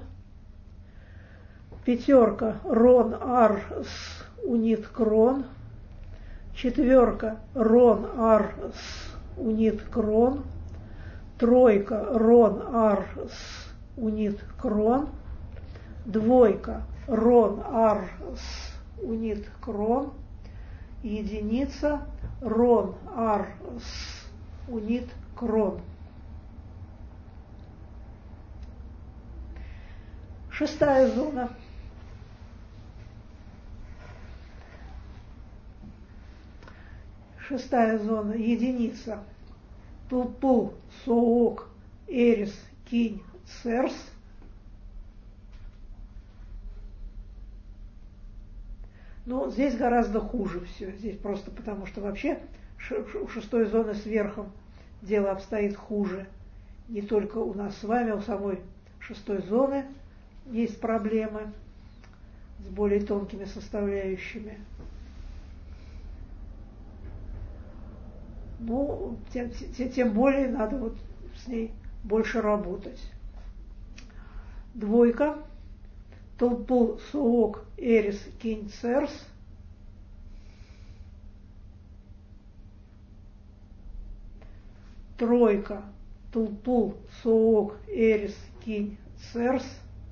Пятерка. Рон ар с унит крон. Четверка. Рон ар с унит крон. Тройка. Рон ар с унит крон. Двойка. Рон ар с унит крон. Единица. Рон ар с унит крон. Шестая зона. Шестая зона. Единица. Тулпул, соок, эрис, кинь, церс. Но здесь гораздо хуже все. Здесь просто потому, что вообще у шестой зоны с верхом дело обстоит хуже. Не только у нас с вами, у самой шестой зоны есть проблемы с более тонкими составляющими. Ну, тем, тем более надо вот с ней больше работать. Двойка. Толпул, соок, эрис, кинь, церс. Тройка. Толпул, соок, эрис, кинь, церс.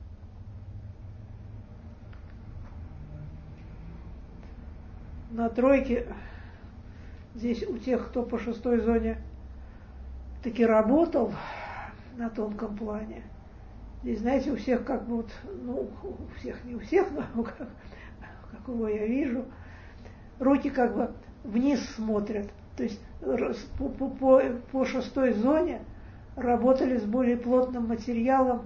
На тройке здесь у тех, кто по шестой зоне таки работал на тонком плане, здесь, знаете, у всех как бы вот, ну, у всех, не у всех, но как, какого я вижу, руки как бы вниз смотрят. То есть по, по, по шестой зоне работали с более плотным материалом,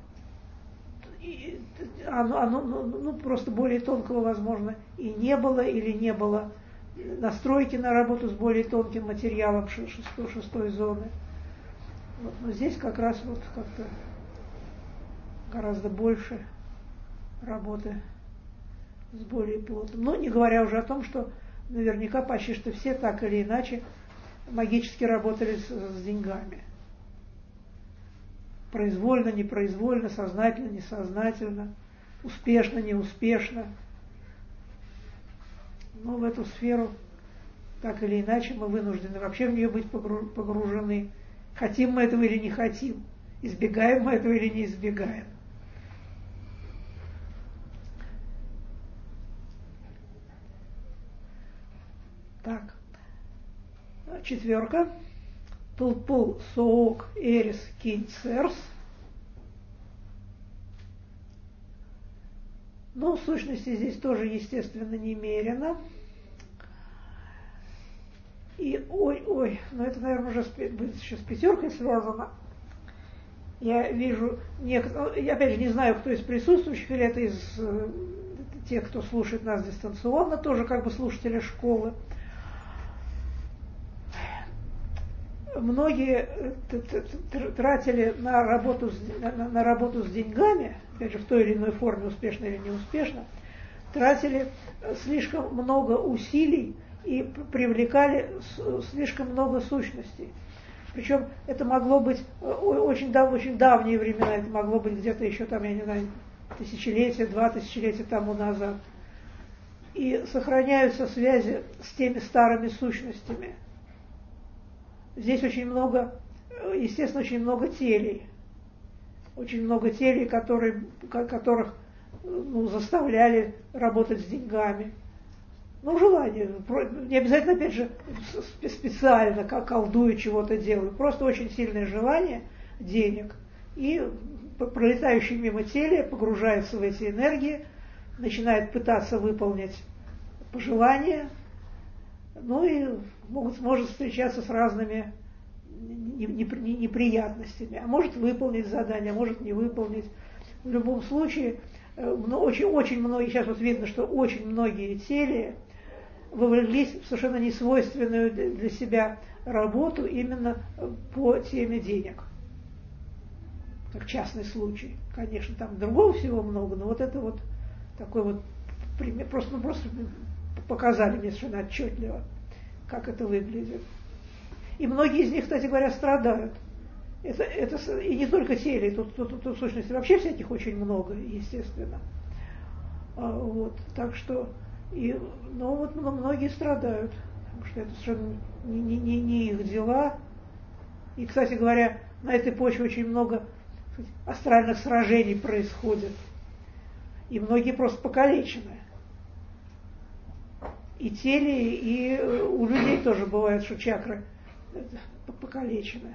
и оно, оно ну, ну, просто более тонкого, возможно, и не было, или не было настройки на работу с более тонким материалом шестой, шестой зоны. Вот, но здесь как раз вот как-то гораздо больше работы с более плотным. Ну, не говоря уже о том, что наверняка почти что все так или иначе магически работали с, с деньгами. произвольно, непроизвольно, сознательно, несознательно, успешно, неуспешно. Но в эту сферу, так или иначе, мы вынуждены вообще в нее быть погружены. Хотим мы этого или не хотим, избегаем мы этого или не избегаем. Так, четверка. Тулпул, соок, эрис, кинь, церс. Ну, в сущности, здесь тоже, естественно, немерено. И, ой, ой, ну это, наверное, уже с, будет еще с пятеркой связано. Я вижу, некоторые, я опять же не знаю, кто из присутствующих, или это из э, тех, кто слушает нас дистанционно, тоже как бы слушатели школы. Многие тратили на работу, на, на работу с деньгами, опять же, в той или иной форме, успешно или неуспешно, тратили слишком много усилий и привлекали слишком много сущностей. Причем это могло быть очень, дав, очень давние времена, это могло быть где-то еще там, я не знаю, тысячелетия, два тысячелетия тому назад. И сохраняются связи с теми старыми сущностями. Здесь очень много, естественно, очень много телей. Очень много телей, которые, которых ну, заставляли работать с деньгами. Ну, желание. Не обязательно, опять же, специально, как колдуя, чего-то делаю. Просто очень сильное желание денег. И пролетающий мимо теле погружается в эти энергии, начинает пытаться выполнить пожелания. Ну и могут, может встречаться с разными неприятностями. А может выполнить задание, а может не выполнить. В любом случае, очень, очень многие, сейчас вот видно, что очень многие теле вовлеклись в совершенно несвойственную для себя работу именно по теме денег. Как частный случай. Конечно, там другого всего много, но вот это вот такой вот пример, просто, ну, просто показали мне совершенно отчетливо, как это выглядит. И многие из них, кстати говоря, страдают. Это, это, и не только теле, тут, тут, тут, тут в сущности вообще всяких очень много, естественно. А, вот, так что, и, ну вот многие страдают, потому что это совершенно не, не, не, не их дела. И, кстати говоря, на этой почве очень много сказать, астральных сражений происходит. И многие просто покалечены. И теле, и у людей тоже бывает, что чакры покалечены.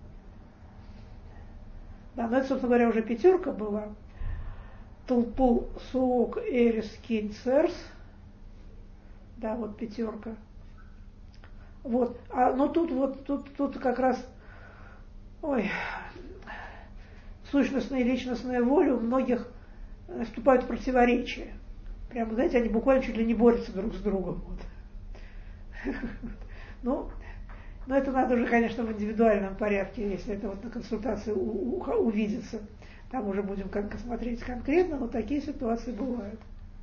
Да, но это, собственно говоря, уже пятерка была. Тулпул, суок, эрис, кинь, церс. Да, вот пятерка. Вот. А, ну тут вот, тут, тут как раз, ой, сущностная и личностная воля у многих вступают в противоречие. Прямо, знаете, они буквально чуть ли не борются друг с другом. Вот. Ну, но это надо уже, конечно, в индивидуальном порядке, если это вот на консультации у, у, увидится. Там уже будем как смотреть конкретно, но такие ситуации бывают.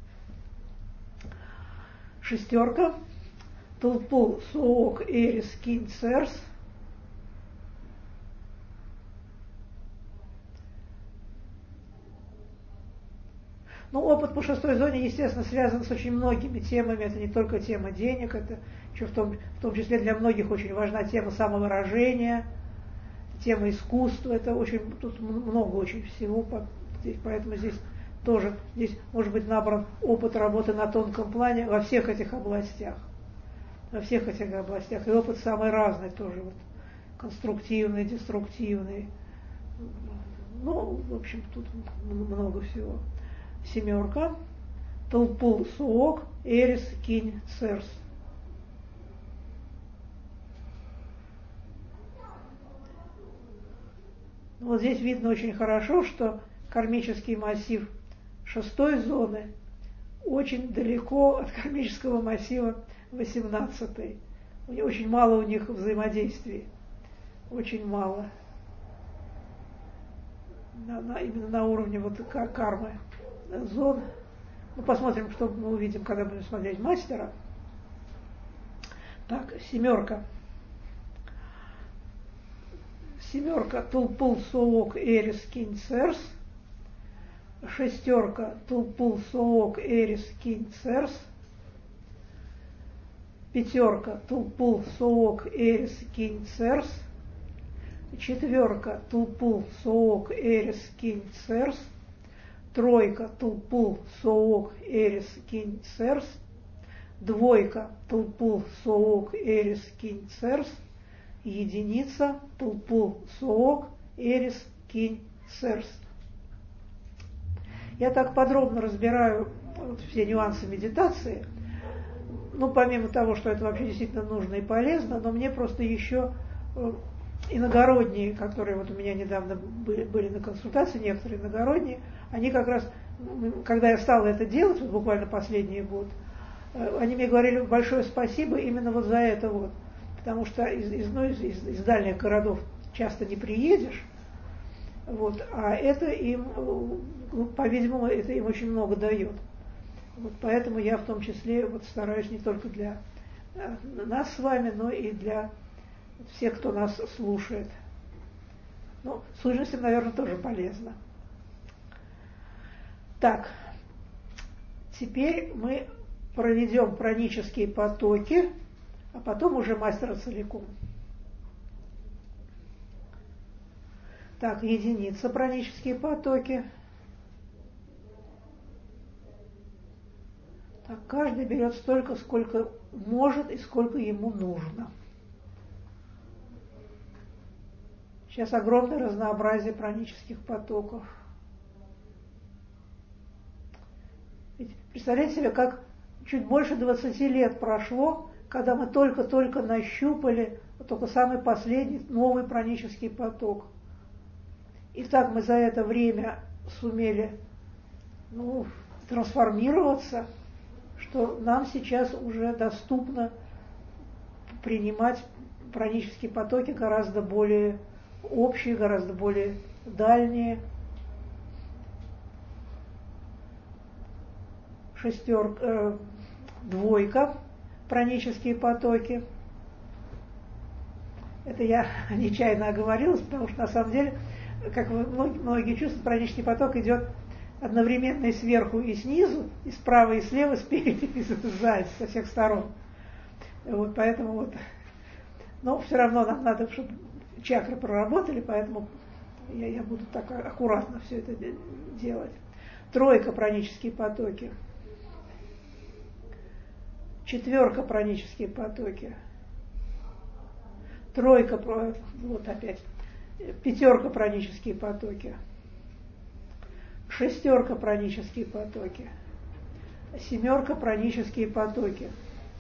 Шестерка. Тулпул, суок, эрис, кинь, церс. Ну, опыт по шестой зоне, естественно, связан с очень многими темами. Это не только тема денег, это еще в том, в том числе для многих очень важна тема самовыражения, тема искусства. Это очень, тут много очень всего, поэтому здесь тоже, здесь может быть набран опыт работы на тонком плане во всех этих областях. Во всех этих областях. И опыт самый разный тоже, вот, конструктивный, деструктивный. Ну, в общем, тут много всего. Семерка. Тулпул, суок, эрис, кинь, церс. Вот здесь видно очень хорошо, что кармический массив шестой зоны очень далеко от кармического массива восемнадцатой. Очень мало у них взаимодействий. Очень мало. На, на, именно на уровне вот кармы зон. Ну, посмотрим, что мы увидим, когда будем смотреть мастера. Так, семерка. семерка тулпул соок эрис кинь церс, шестерка тулпул соок эрис кинь церс, пятерка тулпул соок эрис кинь церс, четверка тулпул соок эрис кинь церс, тройка тулпул соок эрис кинь церс, двойка тулпул соок эрис кинь церс, единица тулпул соок эрис кинь церс. Я так подробно разбираю вот все нюансы медитации, ну, помимо того, что это вообще действительно нужно и полезно, но мне просто еще иногородние, которые вот у меня недавно были, были на консультации, некоторые иногородние, они как раз, когда я стала это делать, вот буквально последний год, они мне говорили большое спасибо именно вот за это вот, потому что из, из, ну, из, из, из дальних городов часто не приедешь, вот, а это им, ну, по-видимому, это им очень много дает. Вот поэтому я в том числе вот стараюсь не только для нас с вами, но и для всех, кто нас слушает. Ну, слушателям, наверное, тоже полезно. Так, теперь мы проведем пранические потоки, а потом уже мастера целиком. Так, единица пранические потоки. Так, каждый берет столько, сколько может и сколько ему нужно. Сейчас огромное разнообразие пранических потоков. Ведь представляете себе, как чуть больше двадцати лет прошло, когда мы только-только нащупали вот только самый последний новый пранический поток. И так мы за это время сумели, ну, трансформироваться, что нам сейчас уже доступно принимать пранические потоки гораздо более общие, гораздо более дальние. Шестерка, э, двойка, пранические потоки. Это я нечаянно оговорилась, потому что на самом деле, как вы многие, многие чувствуют, пранический поток идет одновременно и сверху, и снизу, и справа, и слева, спереди, и сзади, со всех сторон. Вот, поэтому вот, но все равно нам надо, чтобы чакры проработали, поэтому я, я буду так аккуратно все это делать. Тройка, пранические потоки. Четверка, пранические потоки. Тройка, вот опять. Пятерка, пранические потоки. Шестерка, пранические потоки. Семерка, пранические потоки.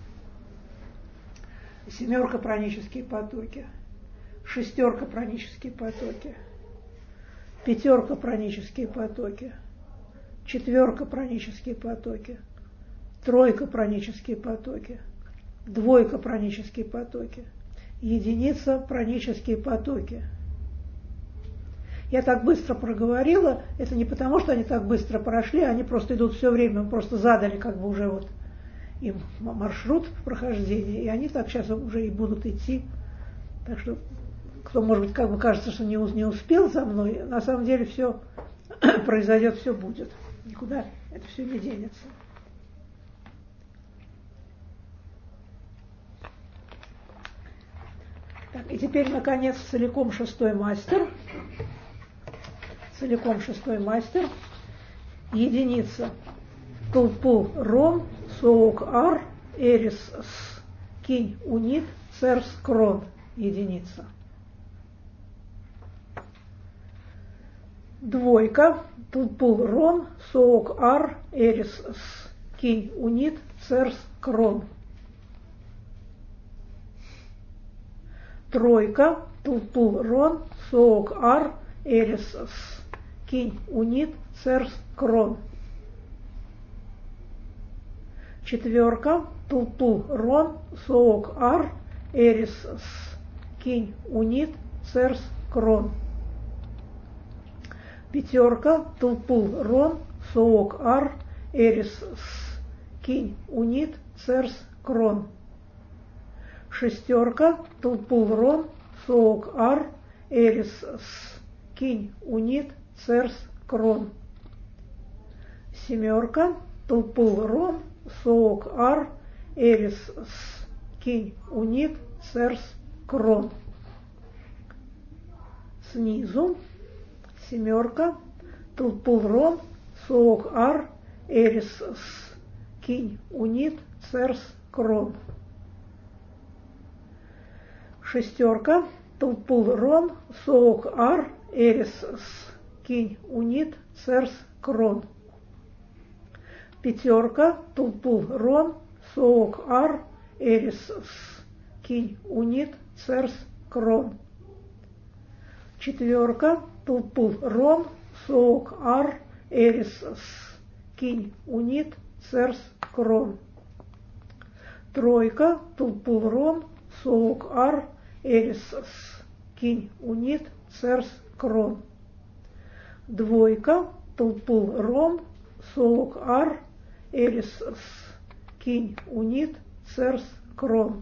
Семерка, пранические потоки. Шестерка, пранические потоки. Пятерка, пранические потоки. Четверка, пранические потоки. Тройка, пранические потоки. Двойка, пранические потоки. Единица, пранические потоки. Я так быстро проговорила, это не потому, что они так быстро прошли, они просто идут все время, мы просто задали как бы уже вот им маршрут прохождения, и они так сейчас уже и будут идти. Так что, кто, может быть, как бы кажется, что не, не успел за мной, на самом деле все произойдет, все будет. Никуда это все не денется. Так, и теперь, наконец, целиком шестой мастер. Целиком шестой мастер. Единица. Тулпул ром, соок ар, эрис с, кинь унит, церс крон. Единица. Двойка. Тулпул ром, соок ар, эрис с, кинь унит, церс крон. Тройка. Тулпул рон, соок ар, эрис с, кинь унит, церс крон. Четверка. Тулпул рон, соок ар, эрис с, кинь унит, церс крон. Пятерка. Тулпул рон, соок ар, эрис с, кинь унит, церс крон. Шестерка. Тулпул рон, соок ар, эрис, с, кинь, унит, церс, крон. Семерка, тулпул, ром, соок, ар, эрис, с, кинь, унит, церс, крон. Снизу семерка, тулпул, ром, соок, ар, эрис, с, кинь, унит, церс, крон. Шестерка, тулпул, ром, соок, ар, эрис, с, кинь, унит, церс, крон. Пятерка, тулпул, ром, соок, ар, эрис, с, кинь, унит, церс, крон. Четверка, тулпул, ром, соок, ар, эрис, с, кинь, унит, церс, крон. Тройка, тулпул, ром, соок, ар, эрис, с, кинь, унит, церс, крон. Двойка, тулпул, ром, соок, ар, эрис, с, кинь, унит, церс, крон.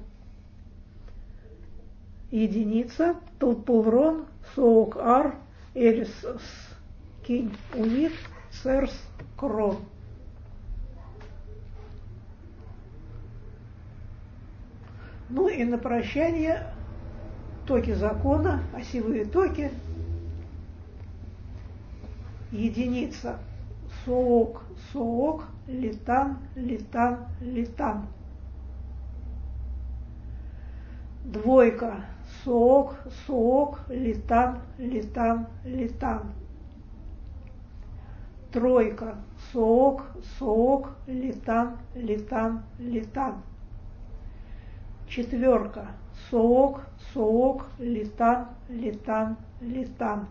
Единица, тулпул, ром, соок, ар, эрис, с, кинь, унит, церс, крон. Ну и на прощание токи закона, осевые токи. Единица, соок, соок, литан, литан, литан. Двойка, соок, соок, литан, литан, литан. Тройка, соок, соок, литан, литан, литан. Четверка, соок, соок, литан, литан, литан.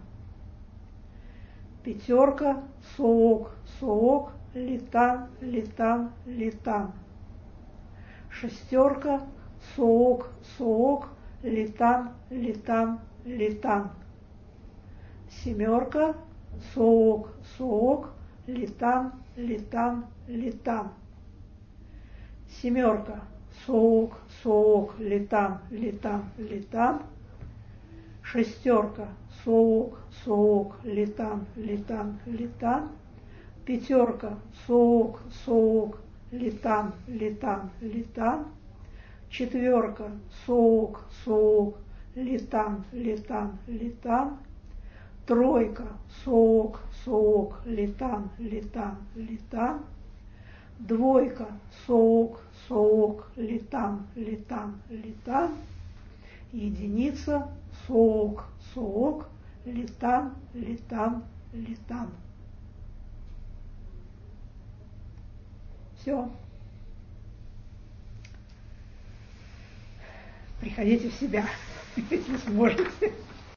Пятерка, соок, соок, литан, литан, литан. Шестерка, соок, соок, литан, литан, литан. Семерка, соок, соок, литан, литан, литан. Семерка, соок, соок, литан, литан, литан. Шестерка, соок, соок, литан, литан, литан. Пятерка, соок, соок, литан, литан, литан. Четверка, соок, соок, литан, литан, литан. Тройка, соок, соок, литан, литан, литан. Двойка, соок, соок, литан, литан, литан. Единица, соок, соок, литан, литан, литан. Все. Приходите в себя, если сможете.